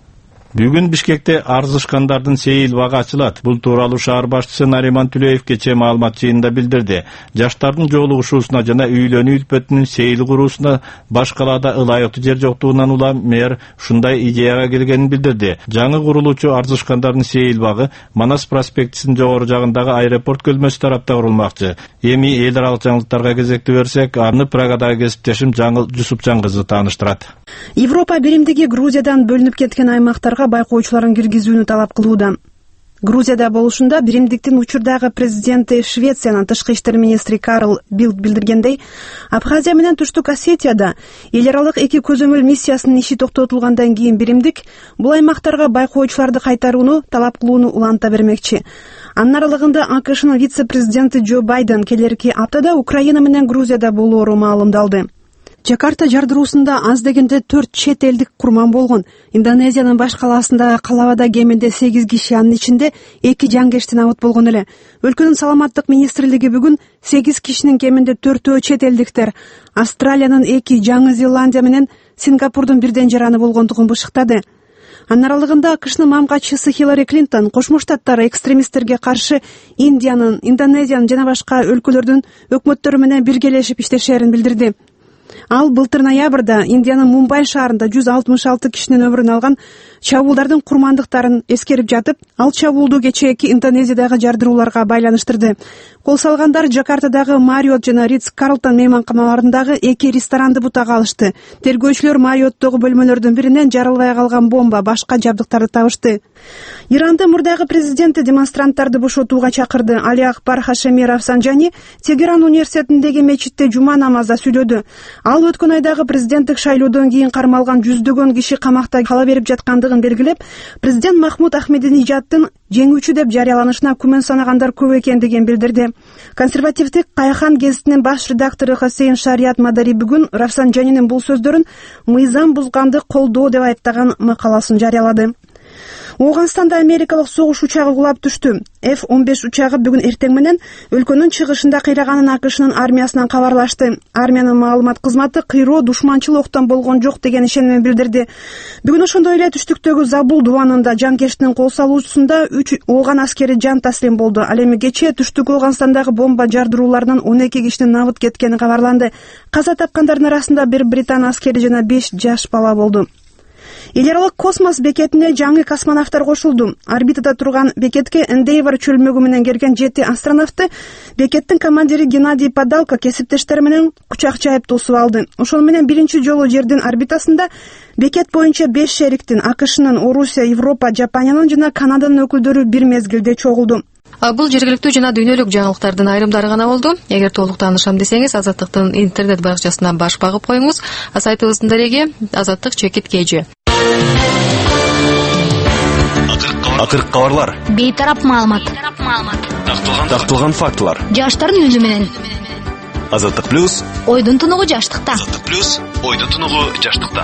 Бүгүн Бишкекте арзышкандардын сейилбагы ачылат. Бул тууралуу шаар башчысы Нариман Түлеев кечээ маалымат жыйынында билдирди. Жаштардын жолугушуусуна жана үйлөнүү үлпөтүнүн сейил куруусуна баш калаада ылайыктуу жер жоктугунан улам мэр ушундай идеяга келгенин билдирди. Жаңы курулуучу арзышкандардын сейилбагы Манас проспектисинин жогору жагындагы аэропорт көлмөсү тарапта курулмакчы. Эми эл аралык жаңылыктарга кезекти берсек, аны Прагадагы кесиптешим Жаңыл Жусупжан кызы тааныштырат. Европа биримдиги Грузиядан бөлүнүп кеткен аймактарга байкоочуларын киргизүүнү талап кылууда. Грузияда болушунда биримдиктин учурдагы президенти Швециянын тышкы иштер министри Карл Билд билдиргендей, Абхазия менен Түштүк Осетияда эл аралык эки көзөмөл миссиясынын иши токтотулгандан кийин биримдик бул аймактарга байкоочуларды кайтарууну талап кылууну уланта бермекчи. Анын аралыгында АКШнын вице-президенти Джо Байден келерки аптада Украина менен Грузияда болоору маалымдалды. Жакарта жардыруусунда аз дегенде төрт чет элдик курман болгон. Индонезиянын баш калаасындагы калабада кеминде сегиз киши, анын ичинде эки жангештин абыт болгон эле. Өлкөнүн саламаттык министрлиги бүгүн сегиз кишинин кеминде төртөө чет элдиктер, Австралиянын эки, Жаңы Зеландия менен Сингапурдун бирден жараны болгондугун бышыктады. Анын аралыгында АКШнын мамгатчысы Хиллари Клинтон Кошмо Штаттар экстремисттерге каршы Индиянын, Индонезиянын жана башка өлкөлөрдүн өкмөттөрү менен биргелешип иштешерин билдирди. Ал былтыр ноябрда Индиянын Мумбай шаарында жүз алтымыш алты кишинин өмүрүн алган чабуулдардын курмандыктарын эскерип жатып, ал чабуулду кечээки Индонезиядагы жардырууларга байланыштырды. Кол салгандар Жакартадагы Мариот жана Ритц Карлтон мейманканаларындагы эки ресторанды бутага алышты. Тергөөчүлөр Мариоттогу бөлмөлөрдүн биринен жарылбай калган бомба, башка жабдыктарды табышты. Ирандын мурдагы президенти демонстранттарды бошотууга чакырды. Али Акбар Хашеми Рафсанжани Тегеран университетиндеги мечитте жума намазда сүйлөдү. Ал өткөн айдагы президенттик шайлоодон кийин кармалган жүздөгөн киши камакта кала берип жаткандыгын белгилеп, президент Махмуд Ахмединежадтын жеңүүчү деп жарыяланышына күмөн санагандар көп экендигин билдирди. Консервативдик Каяхан гезитинин баш редактору Хосейн Шариат Мадари бүгүн Рафсанжанинин бул сөздөрүн мыйзам бузганды колдоо деп айыптаган макаласын жарыялады. Ооганстанда америкалык согуш учагы кулап түштү. эф он беш учагы бүгүн эртең менен өлкөнүн чыгышында кыйраганын АКШнын армиясынан кабарлашты. Армиянын маалымат кызматы кыйроо душманчыл октон болгон жок деген ишенимин билдирди. Бүгүн ошондой эле түштүктөгү Забул дубанында жанкештин кол салуусунда үч ооган аскери жан таслим болду. Ал эми кечээ түштүк Ооганстандагы бомба жардырууларынан он эки кишинин абыт кеткени кабарланды. Каза тапкандардын арасында бир британ аскери жана беш жаш бала болду. Эл аралык космос бекетине жаңы космонавттар кошулду. Орбитада турган бекетке Эндейвор чөлмөгү менен келген жети астронавтты бекеттин командири Геннадий Падалко кесиптештери менен кучак жайып тосуп алды. Ошол менен биринчи жолу жердин орбитасында бекет боюнча беш шериктин АКШнын, Орусия, Европа, Жапониянын жана Канаданын өкүлдөрү бир мезгилде чогулду. Бул жергиликтүү жана дүйнөлүк жаңылыктардын айрымдары гана болду. Эгер толук таанышам десеңиз, Азаттыктын интернет баракчасынан баш багып коюңуз. Сайтыбыздын дареги азаттык чекит kg. Акыркы кабарлар. Бейтарап маалымат. Такталган фактылар. Жаштардын үнү менен. Азаттык плюс. Ойдун тунугу жаштыкта. Азаттык плюс. Ойдун тунугу жаштыкта.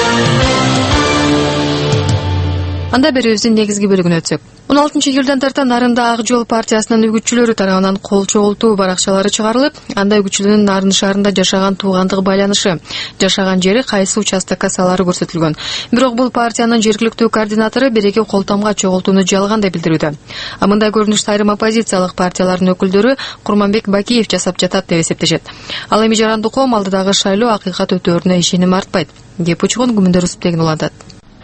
Анда берүүбүздүн негизги бөлүгүнө өтсөк. он алтынчы июлдан тарта Нарында Ак жол партиясынын үгүтчүлөрү тарабынан кол чогултуу баракчалары чыгарылып, анда үгүтчүлүнүн Нарын шаарында жашаган туугандык байланышы, жашаган жери кайсы участок кассалары көрсөтүлгөн. Бирок бул партиянын жергиликтүү координатору береги колтомго чогултууну жалган деп билдирүүдө. А мындай көрүнүштү айрым оппозициялык партиялардын өкүлдөрү Курманбек Бакиев жасап жатат деп эсептешет. Ал эми жаранды коом алдыдагы шайлоо акыйкат өтөөрүнө ишеним артпайт деп учкун Күмүндөр Усупбек улантат.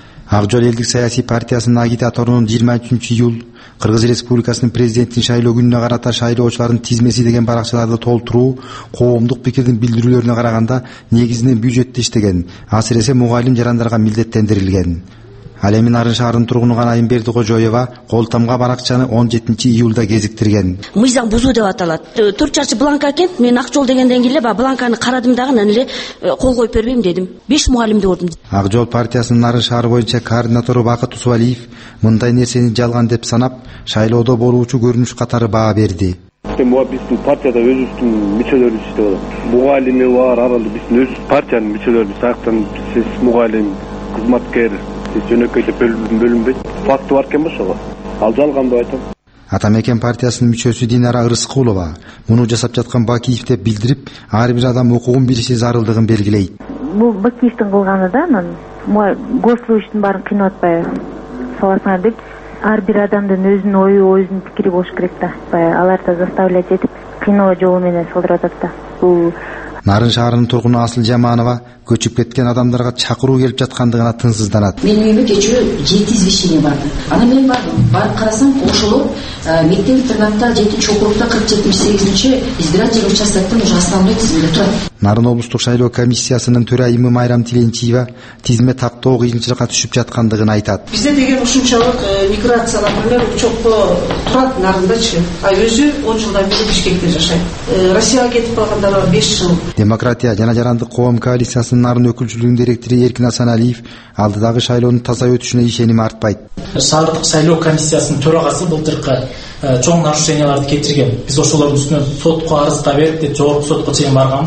Ак жол элдик саясий партиясынын агитаторунун жыйырма үчүнчү июл Кыргыз Республикасынын президенттин шайлоо күнүнө карата шайлоочулардын тизмеси деген баракчаларды толтуруу коомдук пикирдин билдирүүлөрүнө караганда негизинен бюджетти иштеген, асыресе мугалим жарандарга милдеттендирилген. Ал эми Нарын шаарынын тургуну Айымберди Кожоева колтомго баракчаны он жетинчи июлда кезиктирген. Мыйзам бузуу деп аталат. төрт чарчы бланка экен. Мен Ак жол дегенден кийин эле бланканы карадым дагы, анан эле кол коюп бербейм дедим. беш мугалимди көрдүм. Ак жол партиясынын Нарын шаары боюнча координатору Бакыт Усубалиев мындай нерсени жалган деп санап, шайлоодо болуучу көрүнүш катары баа берди. Буга биздин партияда өзүбүздүн мүчөлөрүбүз иштеп атат. Мугалими бар, аралда биздин өз партиянын мүчөлөрүбүз, аяктан сиз мугалим, кызматкер, жөнөкөйдө бөлүнбөйт. Факты бар экен ошого. Ал жалган деп айтам. Атамекен партиясынын мүчөсү Динара Ырыскулова муну жасап жаткан Бакиев деп билдирип, ар бир адам укугун билиши зарылдыгын белгилейт. Бул Бакиевдин кылганы да, анан госслужащиктин баарын кыйнап атпайбы? Саласыңар деп, ар бир адамдын өзүнүн ою, өзүнүн пикири болуш керек да. Аларды заставлять этип, кыйноо жолу менен сылдырып атат да. Бул Нарын шаарынын тургуну Асыл Жаманова көчүп кеткен адамдарга чакыруу келип жаткандыгына тынсызданат. Менин үйүмө кечээ жети извещение барды. Анан мен бардым. Барып карасам, ошолор мектеп интернатта жетинчи округда кырк жетинчи сегизинчи избирательный участоктун уже основной тизиминде турат. Нарын облустук шайлоо комиссиясынын төрайымы Майрам Тиленчиева тизме тактоо кыйынчылыкка түшүп жаткандыгын айтат. Бизде деген ушунчалык миграция, например, учетко турат Нарындачы. А өзү он жылдан бери Бишкекте жашайт. Россияга кетип калгандар беш жыл. Демократия жана жарандык коом коалициясынын Нарын өкүлчүлүгүнүн директору Эркин Асаналиев алдыдагы шайлоонун таза өтүшүнө ишеним артпайт. Шаардык шайлоо комиссиясынын төрагасы былтыркы чоң нарушенияларды кетирген. Биз ошолордун үстүнөн сотко арызга берип, жогорку сотко чейин барганбыз.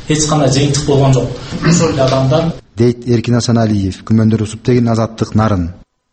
эч кандай жыйынтык болгон жок. Ошол эле адамдар дейт Эркин Асаналиев, күмөндөр Усуптеген Азаттык Нарын.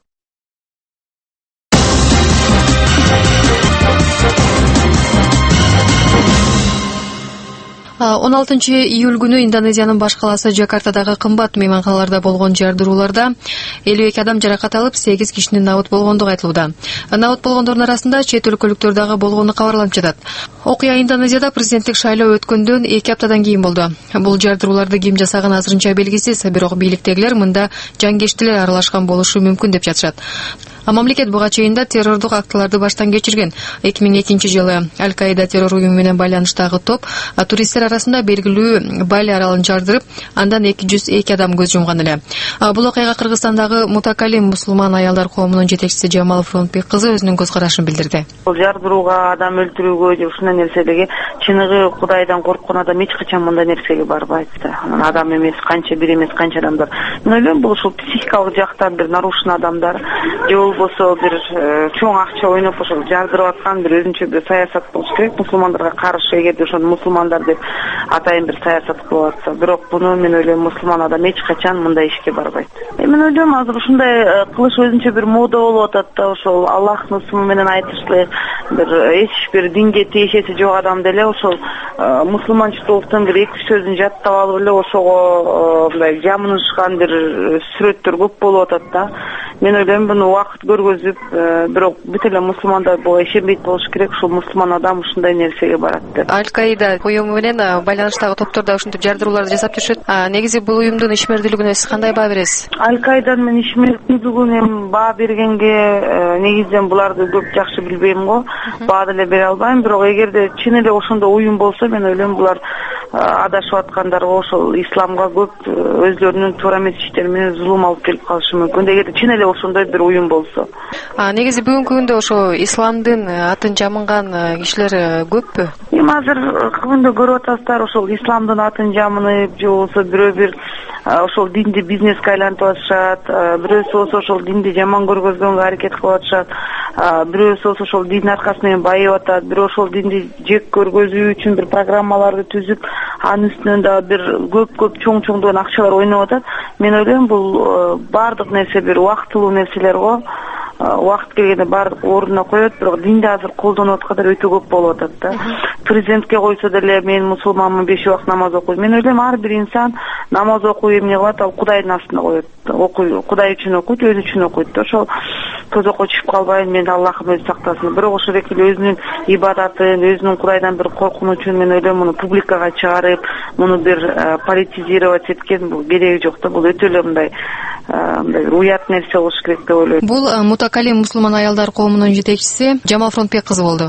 он алтынчы июль күнү Индонезиянын баш калаасы Жакартадагы кымбат мейманканаларда болгон жардырууларда элүү эки адам жаракат алып, сегиз кишинин набыт болгондугу айтылууда. Набыт болгондордун арасында чет өлкөлүктөр дагы болгону кабарланып жатат. Окуя Индонезияда президенттик шайлоо өткөндөн эки аптадан кийин болду. Бул жардырууларды ким жасаган азырынча белгисиз, бирок бийликтегилер мында жангештилер аралашкан болушу мүмкүн деп жатышат. Мамлекет буга чейин да террордук актыларды баштан кечирген. эки миң экинчи жылы Аль-Каида террор уюму менен байланыштагы топ туристтер арасында белгилүү Бали аралын жардырып, андан эки жүз эки адам көз жумган эле. Бул окуяга Кыргызстандагы Мутакалим мусулман аялдар коомунун жетекчиси Жамал Фронтбек кызы өзүнүн көз карашын билдирди. Бул жардырууга, адам өлтүрүүгө же ушундай нерселерге чыныгы Кудайдан корккон адам эч качан мындай нерсеге барбайт. Адам эмес, канча бир эмес, канча адамдар. Мен ойлойм, бул ушул психикалык жактан бир нарушен адамдар, же болбосо бир чоң акча ойноп ошол жардырып аткан бир өзүнчө бир саясат болуш керек. Мусулмандарга каршы, эгерде ошону мусулмандар деп атайын бир саясат кылып атса, бирок буну мен ойлойм мусулман адам эч качан мындай ишке барбайт. Мен ойлойм, азыр ушундай кылыш өзүнчө бир мода болуп атат да, ошол Аллахтын ысымы менен айтышлык, бир эч бир динге тиешеси жок адам деле ошол мусулманчылыктын бир эки сөзүн жаттап алып эле ошого мындай жамынышкан бир сүрөттөр көп болуп атат да. Мен ойлойм, буну убакыт көргөзүп, бирок бүт эле мусулмандар буга ишенбейт болуш керек, ушул мусулман адам ушундай нерсеге барат деп. Аль-Каида уюму менен байланыштагы топторда ушинтип жардырууларды жасап жүрүшөт. Негизи бул уюмдун ишмердүүлүгүнө сиз кандай баа бересиз? Аль-Каиданын мен ишмердүүлүгүнө эми баа бергенге негизинен буларды көп жакшы билбейм го, баа деле бере албайм, бирок эгерде чын эле ошондой уюм болсо, мен ойлойм булар адашып аткандарга, ошол исламга көп өзлөрүнүн туура эмес иштери менен зулум алып келип калышы мүмкүн. Эгерде чын эле ошондой бир уюм болсо. Негизи бүгүнкү күндө ошо исламдын атын жамынган кишилер көппү? Эми азыр күндө көрүп атасыздар, ошол исламдын атын жамынып, же болбосо бирөө бир ошол динди бизнеске айлантып атышат, бирөөсү болсо ошол динди жаман көргөзгөнгө аракет кылып атышат, бирөөсү болсо ошол дин аркасы менен байып атат, бирөө ошол динди жек көргөзүү үчүн бир программаларды түзүп, анын үстүнөн да бир көп-көп чоң-чоңдогон акчалар ойноп атат. Мен ойлойм, бул баардык нерсе бир убактылуу нерселер го. Убакыт келгенде баардык ордуна коет, бирок динди азыр колдонуп аткандар өтө көп болуп атат да. Президентке койсо деле мен мусулманмын, беш убакыт намаз окуйм. Мен ойлойм, ар бир инсан намаз окуй эмне кылат, ал Кудайдын астында коет. Окуй, Кудай үчүн окуйт, өзү үчүн окуйт да. Ошол көз окуй чыгып калбайын, мен Аллахым өзү сактасын. Бирок ошол эле өзүнүн ибадатын, өзүнүн Кудайдан бир коркунучун мен ойлойм, муну публикага чыгарып, муну бир политизировать эткен бул кереги жок да. Бул өтө эле мындай мындай уят нерсе болуш керек деп ойлойм. Бул Мутакалим мусулман аялдар коомунун жетекчиси Жамал Фронтбек кызы болду.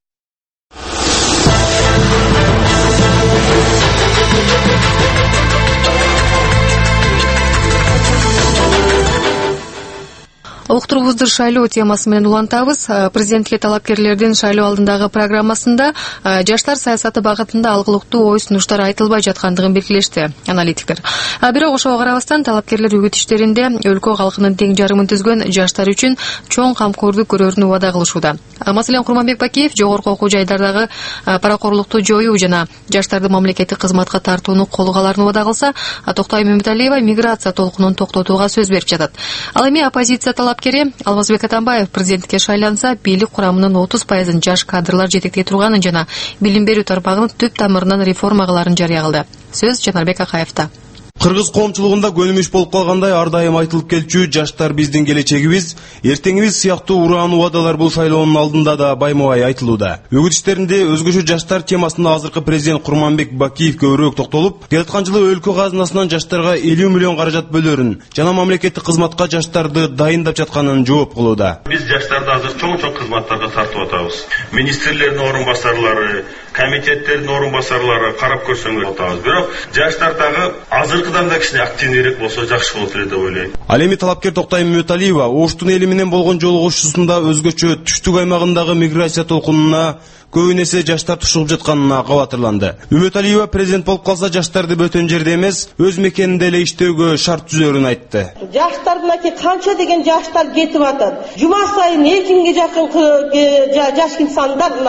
Уктуруубузду шайлоо темасы менен улантабыз. Президентке талапкерлердин шайлоо алдындагы программасында жаштар саясаты багытында алгылыктуу ой сунуштар айтылбай жаткандыгын белгилешти аналитиктер. Бирок ошого карабастан талапкерлер үгүт иштеринде өлкө калкынын тең жарымын түзгөн жаштар үчүн чоң камкордук көрөрүн убада кылышууда. Маселен, Курманбек Бакиев жогорку окуу жайлардагы паракорлукту жоюу жана жаштарды мамлекеттик кызматка тартууну колго аларын убада кылса, Токтой Мөмөталиева миграция толкунун токтотууга сөз берип жатат. Ал эми оппозиция талапкери Алмазбек Атамбаев президентке шайланса, бийлик курамынын отуз пайызын жаш кадрлар жетектей турганын жана билим берүү тармагын түп тамырынан реформа кыларын жарыя кылды. Сөз Жанарбек Акаевда. Кыргыз коомчулугунда көнүмүш болуп калгандай ар дайым айтылып келчү жаштар биздин келечегибиз, эртеңибиз сыяктуу ураан убадалар бул шайлоонун алдында да байма-бай айтылууда. Үгүт иштеринде өзгөчө жаштар темасына азыркы президент Курманбек Бакиев көбүрөөк токтолуп, келаткан жылы өлкө казынасынан жаштарга элүү миллион каражат бөлөрүн жана мамлекеттик кызматка жаштарды дайындап жатканын жооп кылууда. Биз жаштарды азыр чоң-чоң кызматтарга тартып атабыз. Министрлердин орун басарлары, комитеттердин орун басарлары карап көрсөңөр атабыз. Бирок жаштар дагы азыркыдан да кичине активнирээк болсо жакшы болот эле деп ойлойм. Ал эми талапкер Токтой Мөмөталиева Оштун эли менен болгон жолугушуусунда өзгөчө түштүк аймагындагы миграция толкунуна көбүн эсе жаштар тушулуп жатканына кабатырланды. Мөмөталиева президент болуп калса жаштарды бөтөн жерде эмес, өз мекенинде эле иштөөгө шарт түзөрүн айтты. Жаштардын канча деген жаштар кетип атат. Жума сайын эки миңге жакын жаш инсандар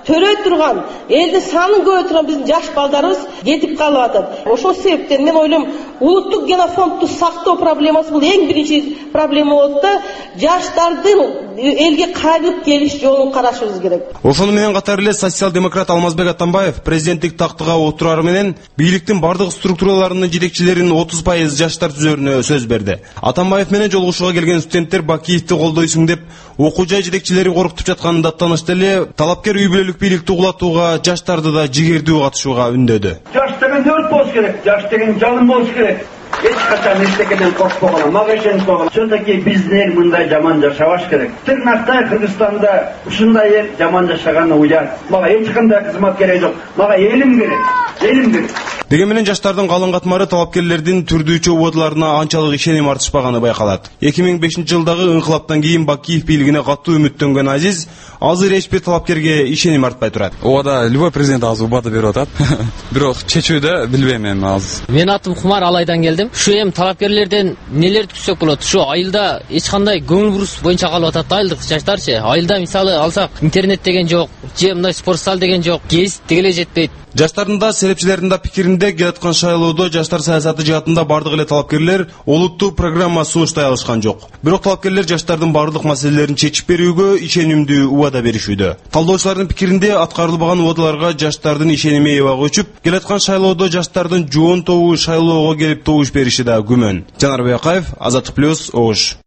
төрөй турган, элдин санын көбөйтө турган биздин жаш балдарыбыз кетип калып атат. Ошол себептен мен ойлойм, улуттук генофондду сактоо проблемасы бул эң биринчи проблема болот да, жаштардын элге кайрылып келиш жолун карашыбыз керек. Ошону менен катар эле социал-демократ Алмазбек Атамбаев президенттик тактыга отурары менен бийликтин бардык структураларынын жетекчилеринин отуз пайыз жаштар түзөрүнө сөз берди. Атамбаев менен жолугушууга келген студенттер Бакиевди колдойсуң деп окуу жай жетекчилери коркутуп жатканын да таанышты эле, талапкер үй бүлөлүк бийликти угулатууга, жаштарды да жигердүү катышууга үндөдү. Жаш деген өрт болуш керек, жаш деген жалын болуш керек. Эч качан эчтекеден коркпогон, мага ишенип койгон. Ошондой биздин эл мындай жаман жашабаш керек. Тырнактай Кыргызстанда ушундай эл жаман жашаганы уят. Мага эч кандай кызмат кереги жок. Мага элим керек. Элим керек. Деген менен жаштардын калың катмары талапкерлердин түрдүүчү убадаларына анчалык ишеним артышпаганы байкалат. эки миң бешинчи жылдагы инкылаптан кийин Бакиев бийлигине катуу үмүттөнгөн Азиз азыр эч бир талапкерге ишеним артпай турат. Ооба, любой президент азыр убада берип атат. Бирок чечүүдө билбейм эми азыр. Мен атым Кумар, Алайдан келдим. Ушу эми талапкерлерден нелерди күтсөк болот? Ушу айылда эч кандай көңүл буруш боюнча калып атат да айылдык жаштарчы. Айылда мисалы алсак интернет деген жок, же мындай спорт зал деген жок, гез тегеле жетпейт. Жаштардын да серепчилердин да пикиринде келаткан шайлоодо жаштар саясаты жаатында бардык эле талапкерлер олуттуу программа сунуштай алышкан жок. Бирок талапкерлер жаштардын бардык маселелерин чечип берүүгө ишенимдүү убада беришүүдө. Талдоочулардын пикиринде аткарылбаган убадаларга жаштардын ишеними эбак өчүп, келаткан шайлоодо жаштардын жоон тобу шайлоого келип добуш бериши да күмөн. Жанар Буякаев, Азаттык плюс, Ош.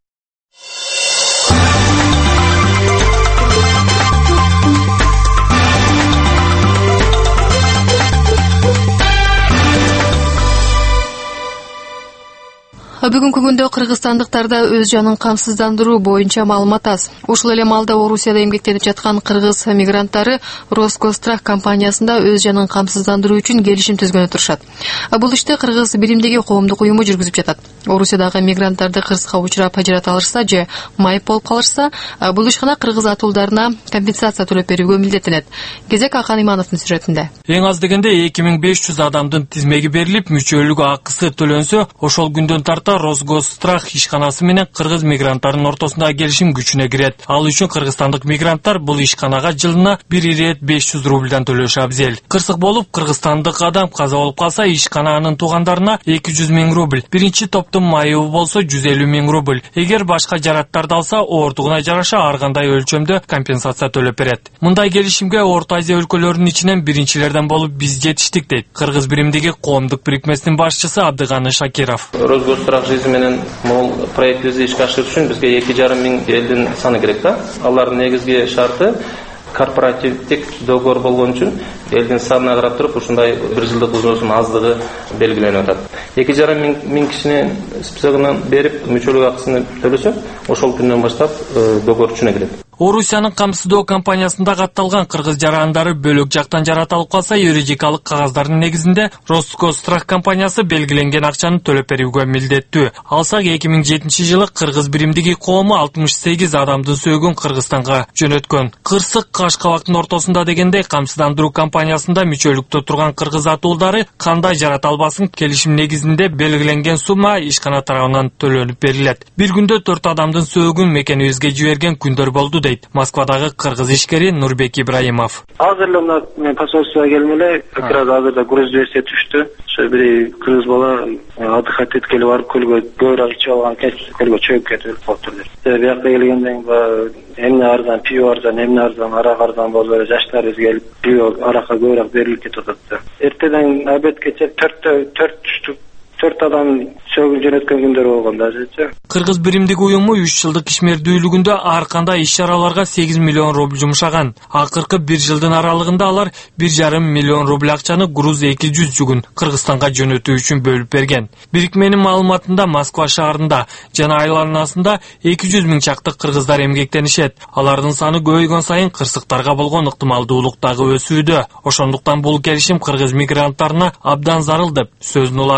Бүгүнкү күндө кыргызстандыктарда өз жанын камсыздандыруу боюнча маалымат аз. Ушул эле маалда Орусияда эмгектенип жаткан кыргыз мигранттары Роскострах компаниясында өз жанын камсыздандыруу үчүн келишим түзгөнү турушат. Бул ишти Кыргыз биримдиги коомдук уюму жүргүзүп жатат. Орусиядагы мигранттарды кырсыкка учурап ажырата алышса же майып болуп калышса, бул ишкана кыргыз атуулдарына компенсация төлөп берүүгө милдеттенет. Кезек Акан Имановдун сюжетинде. Эң аз дегенде эки миң беш жүз адамдын тизмеги берилип, мүчөлүк акысы төлөнсө, ошол күндөн тарта Росгострах ишканасы менен кыргыз мигранттардын ортосунда келишим күчүнө кирет. Ал үчүн кыргызстандык мигранттар бул ишканага жылына бир ирет беш жүз рубльдан төлөшү абзел. Кырсык болуп кыргызстандык адам каза болуп калса, ишкананын туугандарына эки жүз миң рубль, биринчи топтун майыбы болсо жүз элүү миң рубль. Эгер башка жараттарды алса, оортугуна жараша ар кандай өлчөмдө компенсация төлөп берет. Мындай келишимге Орто Азия өлкөлөрүнүн ичинен биринчилерден болуп биз жетиштик дейт Кыргыз биримдиги коомдук бирикмесинин башчысы Абдыганы Шакиров. Жизнь менен мол проектибизди ишке ашырыш үчүн бизге эки жарым миң элдин саны керек да. Алардын негизги шарты корпоративдик договор болгон үчүн элдин санына карап туруп ушундай бир жылдык узунусунун аздыгы белгиленип атат. эки жарым миң кишинин списогунан берип мүчөлүк акысын төлөсө, ошол күндөн баштап договор күчүнө кирет. Орусиянын камсыздоо компаниясында катталган кыргыз жарандары бөлөк жактан жаратылып калса, юридикалык кагаздардын негизинде Роскострах компаниясы белгиленген акчаны төлөп берүүгө милдеттүү. Алсак эки миң жетинчи жылы кыргыз биримдиги коому алтымыш сегиз адамды сөөгөн Кыргызстанга жөнөткөн. Кырсык Кашкабактын ортосунда дегенде камсыздандыруу компаниясында мүчөлүктө турган кыргыз атуулдары кандай жарата албасын келишим негизинде белгиленген сумма ишкана тарабынан төлөнүп берилет. Бир күндө төрт адамдын сөөгүн мекенибизге жиберген күндөр болду дейт Москвадагы кыргыз ишкери Нурбек Ибраимов. Азыр эле мына мен посольствого келдим эле, как раз азырда груз версия түштү. Ошо бир кыргыз бала отдыхать эткеле барып көлгө көбүрөөк ичип алган экен, көлгө чөгүп кетип калыптыр дейт. Биякка келгенден кийин эмне арзан, пиво арзан, эмне арзан, арак арзан болуп эле жаштарыбыз келип пиво, аракка көбүрөөк берилип кетип атат. Эртеден обедкече төрттө төрт түштүк төрт адам сөөгүп жөнөткөн күндөр болгон да азырчы. Кыргыз биримдиги уюму үч жылдык ишмердүүлүгүндө ар кандай иш-чараларга сегиз миллион рубль жумшаган. Акыркы бир жылдын аралыгында алар бир жарым миллион рубль акчаны груз эки жүз жүгүн Кыргызстанга жөнөтүү үчүн бөлүп берген. Бирикменин маалыматында Москва шаарында жана айланасында эки жүз миң чакты кыргыздар эмгектенишет. Алардын саны көбөйгөн сайын кырсыктарга болгон ыктымалдуулук дагы өсүүдө. Ошондуктан бул келишим кыргыз мигранттарына абдан зарыл деп сөзүн улады иш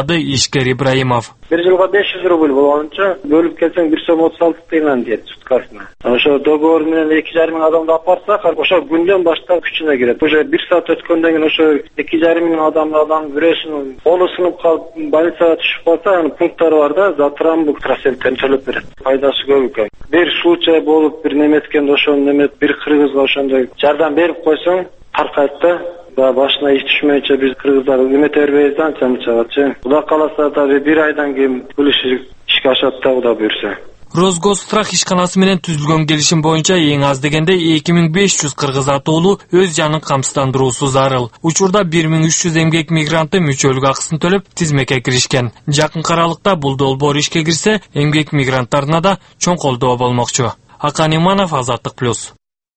Ишкер Ибраимов. бир жылга беш жүз рубль болгончо бөлүп келсең бир сом отуз алты тыйындан тиет суткасына. Ошо договор менен эки жарым миң адамды алып барсак, ошо күндөн баштап күчүнө кирет. Уже бир саат өткөндөн кийин ошо эки жарым миң адамды адам бирөөсүнүн колу сынып калып больницага түшүп калса, анын пункттары бар да, затырам бул трасенттен төлөп берет. Пайдасы көп экен. Бир случай болуп, бир неметкенде ошо немет бир кыргызга ошондой жардам берип койсоң, таркайт да. Башына иш түшмөйчө биз кыргыздар үмүт бербейбиз да анча-мынчагачы. Кудай кааласа да бир айдан кийин бул иш ишке ашат да, Кудай буйрса. Росгосстрах ишканасы менен түзүлгөн келишим боюнча эң аз дегенде эки миң беш жүз кыргыз атоолу өз жанын камсыздандыруусу зарыл. Учурда бир миң үч жүз эмгек мигранты мүчөлүк акысын төлөп тизмекке киришкен. Жакын аралыкта бул долбоор ишке кирсе, эмгек мигранттарына да чоң колдоо болмокчу. Акан Иманов, Азаттык плюс.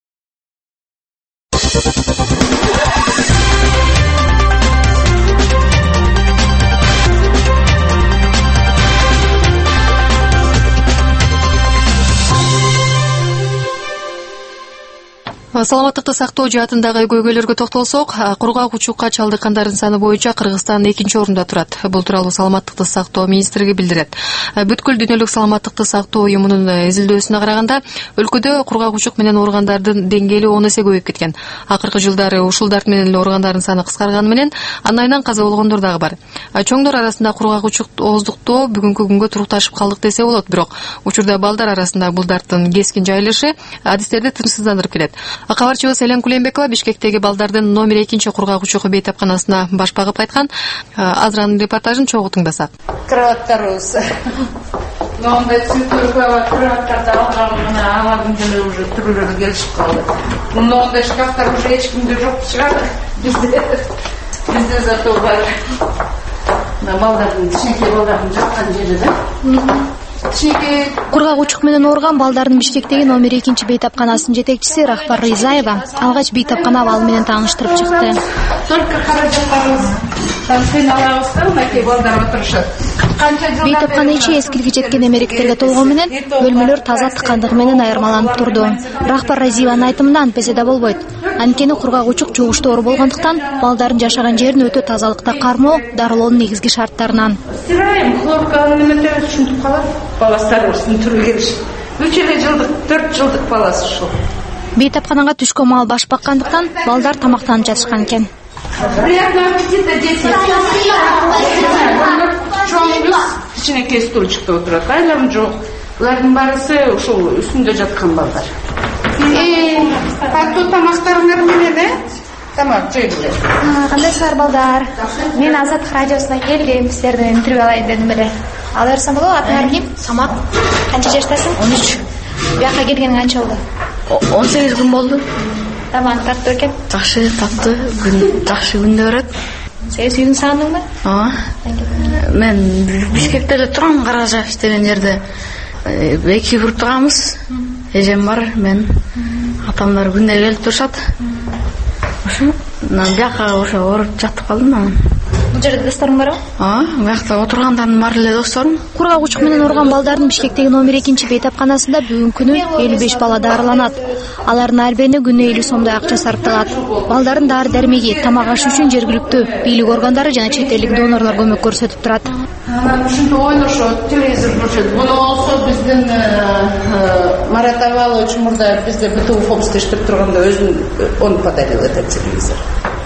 Саламаттыкты сактоо жаатындагы көйгөйлөргө токтолсок, кургак учукка чалдыккандардын саны боюнча Кыргызстан экинчи орунда турат. Бул тууралуу Саламаттыкты сактоо министрлиги билдирет. Бүткүл дүйнөлүк саламаттыкты сактоо уюмунун изилдөөсүнө караганда, өлкөдө кургак учук менен ооругандардын деңгээли он эсе көбөйүп кеткен. Акыркы жылдары ушул дарт менен эле ооругандардын саны кыскарганы менен, андан айынан каза болгондор дагы бар. Чоңдор арасында кургак учук ооздуктоо бүгүнкү күнгө турукташып калдык десе болот, бирок учурда балдар арасында бул дарттын кескин жайылышы адистерди тынчсыздандырып келет. Кабарчыбыз Элен Кулембекова Бишкектеги балдардын номер экинчи кургак учугу бейтапканасына баш багып кайткан. Азранын репортажын чогуу тыңдасак. Кроваттарыбыз. Но ондай цветовый кроваттарды алган мына алардын деле уже түрлөрү келишип калды. Но ондай шкафтар уже эч кимде жок чыгар. Бизде бизде зато бар. На балдардын кичинекей балдардын жаткан жери да. Кургак учук менен ооруган балдардын Бишкектеги номер экинчи бейтапканасынын жетекчиси Рахбар Ризаева алгач бейтапкана ал менен тааныштырып чыкты. Только каражаттарыбыз тансын алабыз да, мынакей балдар отурушат. Бейтапкана ичи эскилиги жеткен эмеректерге толгон менен бөлмөлөр таза тыккандыгы менен айырмаланып турду. Рахбар Ризаеванын айтымында антпесе да болбойт. Анткени кургак учук жугуштуу оору болгондуктан балдардын жашаган жерин өтө тазалыкта кармоо дарылоонун негизги шарттарынан. Стираем, хлопканы неметебиз ушинтип калат. Баластарыбыздын түрү келишип. үч эле жылдык, төрт жылдык баласы ушул. Бейтапканага түшкөн маал баш баккандыктан балдар тамактанып жатышкан экен. Приятного аппетита, дети. Чоңбуз кичинекей стульчикте отурат, айлам жок. Булардын баарысы ушул үстүндө жаткан балдар. Э, катуу тамактарыңар менен, э? Тамак жейбиз. Кандайсыздар балдар? Мен Азаттык радиосуна келгем, силерди интервью алайын дедим эле. Ала берсем болобу? Атыңар ким? Самат. Канча жаштасың? он үч. Бияка келгениң канча болду? он сегиз күн болду. Тамак тартуу экен? Жакшы, таттуу. Күн жакшы күндө берет. Сен үйүңдү сагындыңбы? Ооба. Мен Бишкекте эле турам, Каражаш деген жерде. Эки туруп турабыз. Эжем бар, мен. Атамдар күндө келип турушат. Ошо, бияка ошо ооруп жатып калдым анан. Бул жерде досторум барбы? Ооба, буякта отургандардын баары эле досторум. Кургак учук менен ооруган балдардын Бишкектеги номер экинчи бейтапканасында бүгүнкү күнү элүү беш бала дарыланат. Алардын ар бирине күнүнө элүү сомдой акча сарпталат. Балдардын дары дармеги, тамак ашы үчүн жергиликтүү бийлик органдары жана чет элдик донорлор көмөк көрсөтүп турат. Анан ушинтип ойношот, телевизор көрсөтөт. Муну болсо биздин Марат Авалович мурда бизде БТУ фобусда иштеп турганда өзүн он подарил этот телевизор.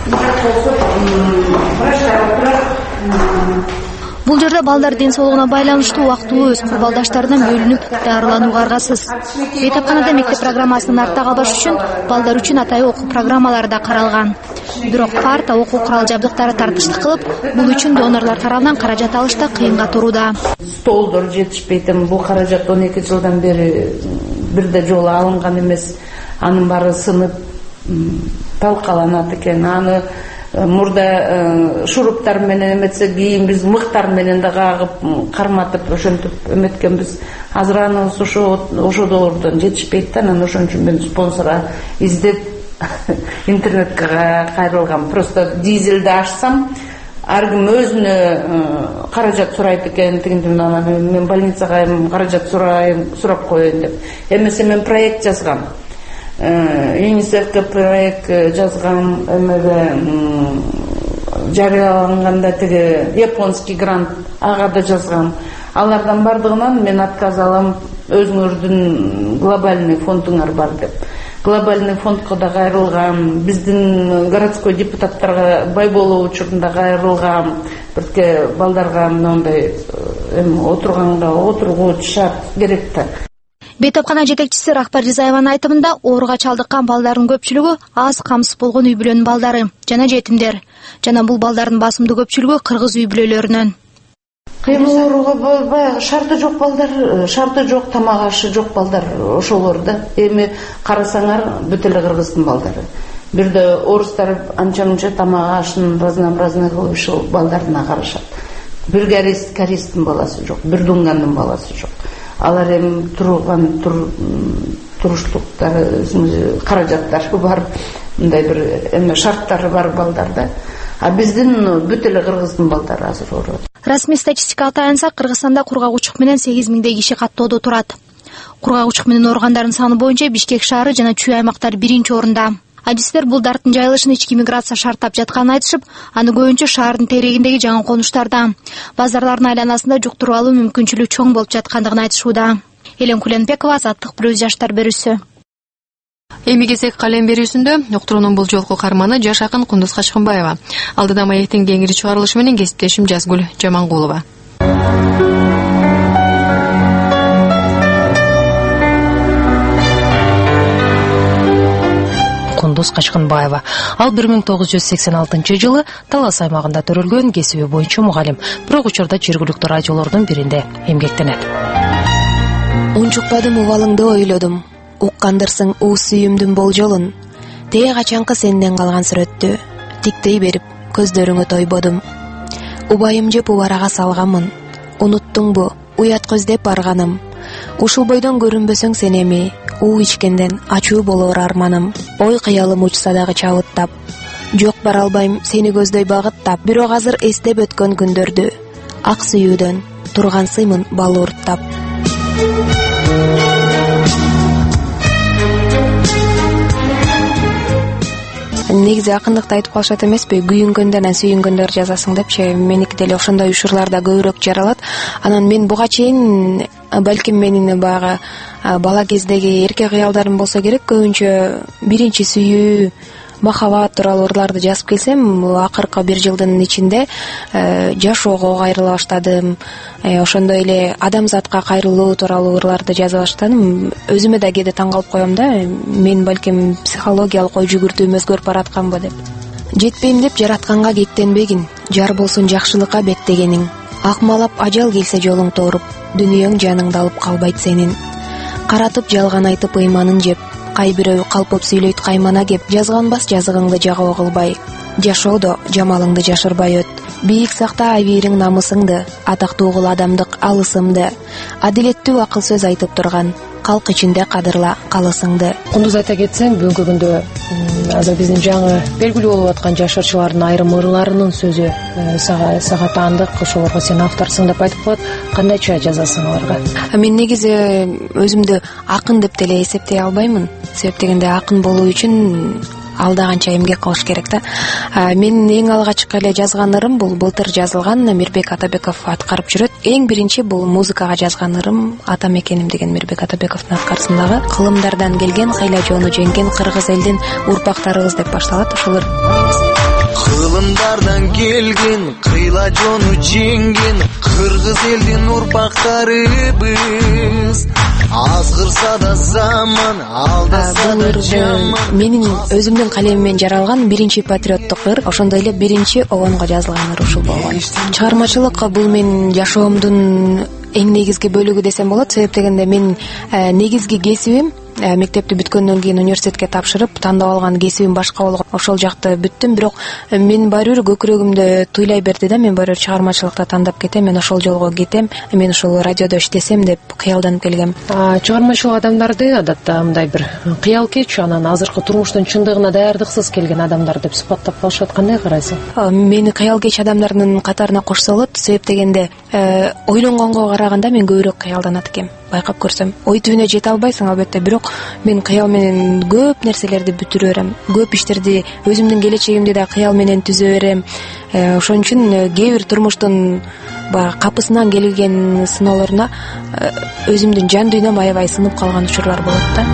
Бул жерде балдар ден соолугуна байланыштуу убактылуу өз курбалдаштарынан бөлүнүп дарыланууга аргасыз. Бейтапканада мектеп программасынан артта калбаш үчүн балдар үчүн атайы окуу программалары да каралган. Бирок парта, окуу курал жабдыктары тартыштык кылып, бул үчүн донорлор тарабынан каражат алышта кыйынга туруда. Столдор жетишпейт, бул каражат он эки жылдан бери бирде жолу алынган эмес. Анын баары сынып, талкаланат экен. Аны мурда шуруптар менен эметсе, кийин биз мыктар менен да кагып, карматып, ошентип эметкенбиз. Азыр аныбыз ошо ошо доордон жетишпейт да, анан ошон үчүн мен спонсора издеп интернетке кайрылгам. Просто дизелди ашсам, ар ким өзүнө каражат сурайт экен, тигинден анан мен больницага каражат сурайын, сурап коеюн деп. Эмесе мен проект жазгам. ЮНИСЕФке проект жазгам, эмеге жарыяланганда тиги японский грант ага да жазгам. Алардан бардыгынан мен отказ алам, өзүңөрдүн глобальный фондуңар бар деп. Глобальный фондко да кайрылгам, биздин городской депутаттарга бай болуу учурунда кайрылгам. Бирке балдарга мындай эми отурганга отургуч шарт керек да. Бейтапкана жетекчиси Рахбар Ризаеванын айтымында ооруга чалдыккан балдардын көпчүлүгү аз камсыз болгон үй бүлөнүн балдары жана жетимдер. Жана бул балдардын басымдуу көпчүлүгү кыргыз үй бүлөлөрүнөн. Кыймыл ооруга баягы шарты жок балдар, шарты жок, тамак ашы жок балдар ошолор да. Эми карасаңар бүт эле кыргыздын балдары. Бирде орустар анча-мынча тамак ашын разнообразный кылып ушул балдарына карашат. Бир корейс, корейстин баласы жок, бир дунгандын баласы жок. Алар эми турган тур туруштуктары, каражаттары бар, мындай бир эме шарттары бар балдарда. А биздин бүт эле кыргыздын балдары азыр ооруп. Расмий статистикага таянсак, Кыргызстанда кургагучулук менен сегиз миңдей киши каттоодо турат. Кургагучулук менен ооругандардын саны боюнча Бишкек шаары жана чүй аймактар биринчи орунда. Адистер бул дарттын жайылышын ички миграция шарттап жатканын айтышып, аны көбүнчө шаардын терегиндеги жаңы конуштарда, базарлардын айланасында жуктуруп алуу мүмкүнчүлүгү чоң болуп жаткандыгын айтышууда. Элен Куленбекова, Азаттык, Бир өз жаштар берүүсү. Эми кезек калем берүүсүндө уктуруунун бул жолку каарманы жаш акын Кундуз Качкынбаева. Алдыда маектин кеңири чыгарылышы менен кесиптешим Жазгүл Жамангулова. Кундуз Качкынбаева. Ал бир миң тогуз жүз сексен алтынчы жылы Талас аймагында төрөлгөн, кесиби боюнча мугалим. Бирок учурда жергиликтүү радиолордун биринде эмгектенет. Унчукпадым убалыңды ойлодум. Уккандырсың уу сүйүмдүн болжолун. Тээ качанкы сенден калган сүрөттү тиктей берип көздөрүңө тойбодум. Убайым жеп убарага салганмын. Унуттуңбу уят көздөп барганым. Ушул бойдон көрүнбөсөң сен эми, уу ичкенден ачуу болор арманым. Ой кыялым учса дагы чабыттап. Жок бара албайм сени көздөй багыттап. Бирок азыр эстеп өткөн күндөрдү. Ак сүйүүдөн тургансыймын бал уурттап. Негизи акындыкты айтып калышат эмеспи, күйүнгөндөн сүйүнгөндөр жазасың депчи. Меники деле ошондой учурларда көбүрөөк жаралат. Анан мен буга чейин балким менин баягы бала кездеги эрке кыялдарым болсо керек, көбүнчө биринчи сүйүү, махабат тууралуу ырларды жазып келсем, акыркы бир жылдын ичинде жашоого кайрыла баштадым. Ошондой эле адамзатка кайрылуу тууралуу ырларды жаза баштадым. Өзүмө да кээде таң калып коем да, мен балким психологиялык ой жүгүртүүм өзгөрүп баратканбы деп. Жетпейм деп жаратканга кектенбегин, жар болсун жакшылыкка беттегениң. Акмалап ажал келсе жолуң тооруп, дүнүйөң жаныңды алып калбайт сенин. Каратып жалган айтып ыйманын жеп, кай бирөө калпып сүйлөйт каймана кеп, жазганбас жазыгыңды жагоо кылбай. Жашоодо жамалыңды жашырбай өт. Бийик сакта абийириң намысыңды, атактуу кыл адамдык алысымды. Адилеттүү акыл сөз айтып турган, калк ичинде кадырла калысыңды. Кундуз айта кетсең, бүгүнкү күндө азыр биздин жаңы белгилүү болуп аткан жашаачылардын айрым ырларынын сөзү сага сага таандык, ошолорго сен авторсуң деп айтып коет. Кандайча жазасың аларга? Мен негизи өзүмдү акын деп деле эсептей албаймын. Себеп дегенде акын болуу үчүн алда канча эмгек кылыш керек да. Мен эң алгачкы эле жазган ырым бул былтыр жазылган, Мирбек Атабеков аткарып жүрөт. Эң биринчи бул музыкага жазган ырым Ата мекеним деген Мирбек Атабековдун аткарысындагы кылымдардан келген, кайла жоону жеңген кыргыз элдин урпактарыбыз деп башталат ошол ырым. Кылымдардан келген, кыйла жоону жеңген кыргыз элдин урпактарыбыз. Азгырса да заман, алдаса да жаман. Менин өзүмдүн калемиммен жаралган биринчи патриоттук ыр, ошондой эле биринчи огонго жазылган ыр ушул болгон. Чыгармачылык бул менин жашоомдун эң негизги бөлүгү десем болот. Себеп дегенде мен негизги кесибим мектепти бүткөндөн кийин университетке тапшырып тандап алган кесибим башка болгон. Ошол жакты бүттүм, бирок мен баары бир көкүрөгүмдө туйлай берди да, мен баары бир чыгармачылыкта тандап кетем, мен ошол жолго кетем, мен ошол радиодо иштесем деп кыялданып келгем. Чыгармачыл адамдарды адатта мындай бир кыял кеч, анан азыркы турмуштун чындыгына даярдыксыз келген адамдар деп сыпаттап калышат. Кандай карайсың? Мени кыял кеч адамдардын катарына кошсо болот. Себеп дегенде ойлонгонго караганда мен көбүрөөк кыялданат экем. байкап көрсөм. Ой түбүнө жете албайсың албетте, бирок мен кыял менен көп нерселерди бүтүрө берем. Көп иштерди өзүмдүн келечегимди да кыял менен түзө берем. Ошон үчүн кээ бир турмуштун баягы капысынан келген сыноолоруна өзүмдүн жан дүйнөм аябай сынып калган учурлар болот да.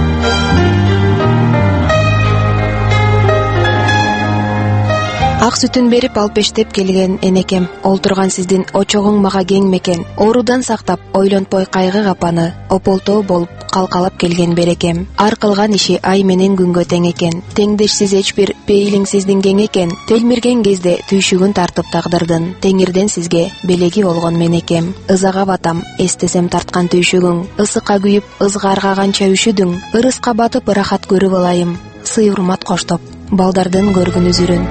Ак сүтүн берип алып бештеп келген энекем, олтурган сиздин очогуң мага кең мекен. Оорудан сактап, ойлонтпой кайгы капаны, ополтоо болуп калкалап келген берекем. Ар кылган иши ай менен күнгө тең экен. Теңдешсиз эч бир пейилиң сиздин кең экен. Телмирген кезде түйшүгүн тартып тагдырдын. Теңирден сизге белеги болгон менекем. Ызага батам, эстесем тарткан түйшүгүң. Ысыкка күйүп, ызгаргаганча үшүдүң. Ырыска батып ырахат көрүп алайым. Сый урмат коштоп, балдардын көргүн үзүрүн.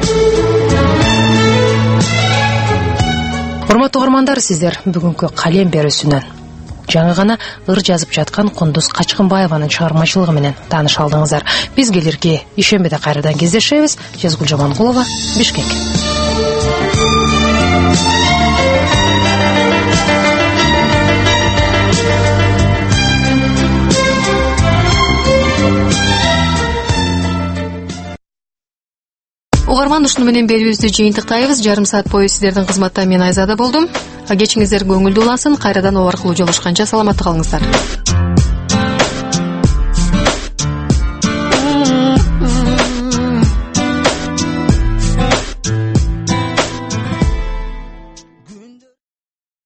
Урматтуу угармандар, сиздер бүгүнкү калем берүүсүнөн жаңы гана ыр жазып жаткан Кундуз Качкынбаеванын чыгармачылыгы менен тааныша алдыңыздар. Биз келирки ишембиде кайрадан кездешебиз. Жезгүл Жаманкулова, Бишкек. Угарман, ушуну менен берүүбүздү жыйынтыктайбыз. Жарым саат бою сиздердин кызматта мен Айзада болдум. Кечиңиздер көңүлдүү улансын. Кайрадан оо аркылуу жолугушканча саламатта калыңыздар.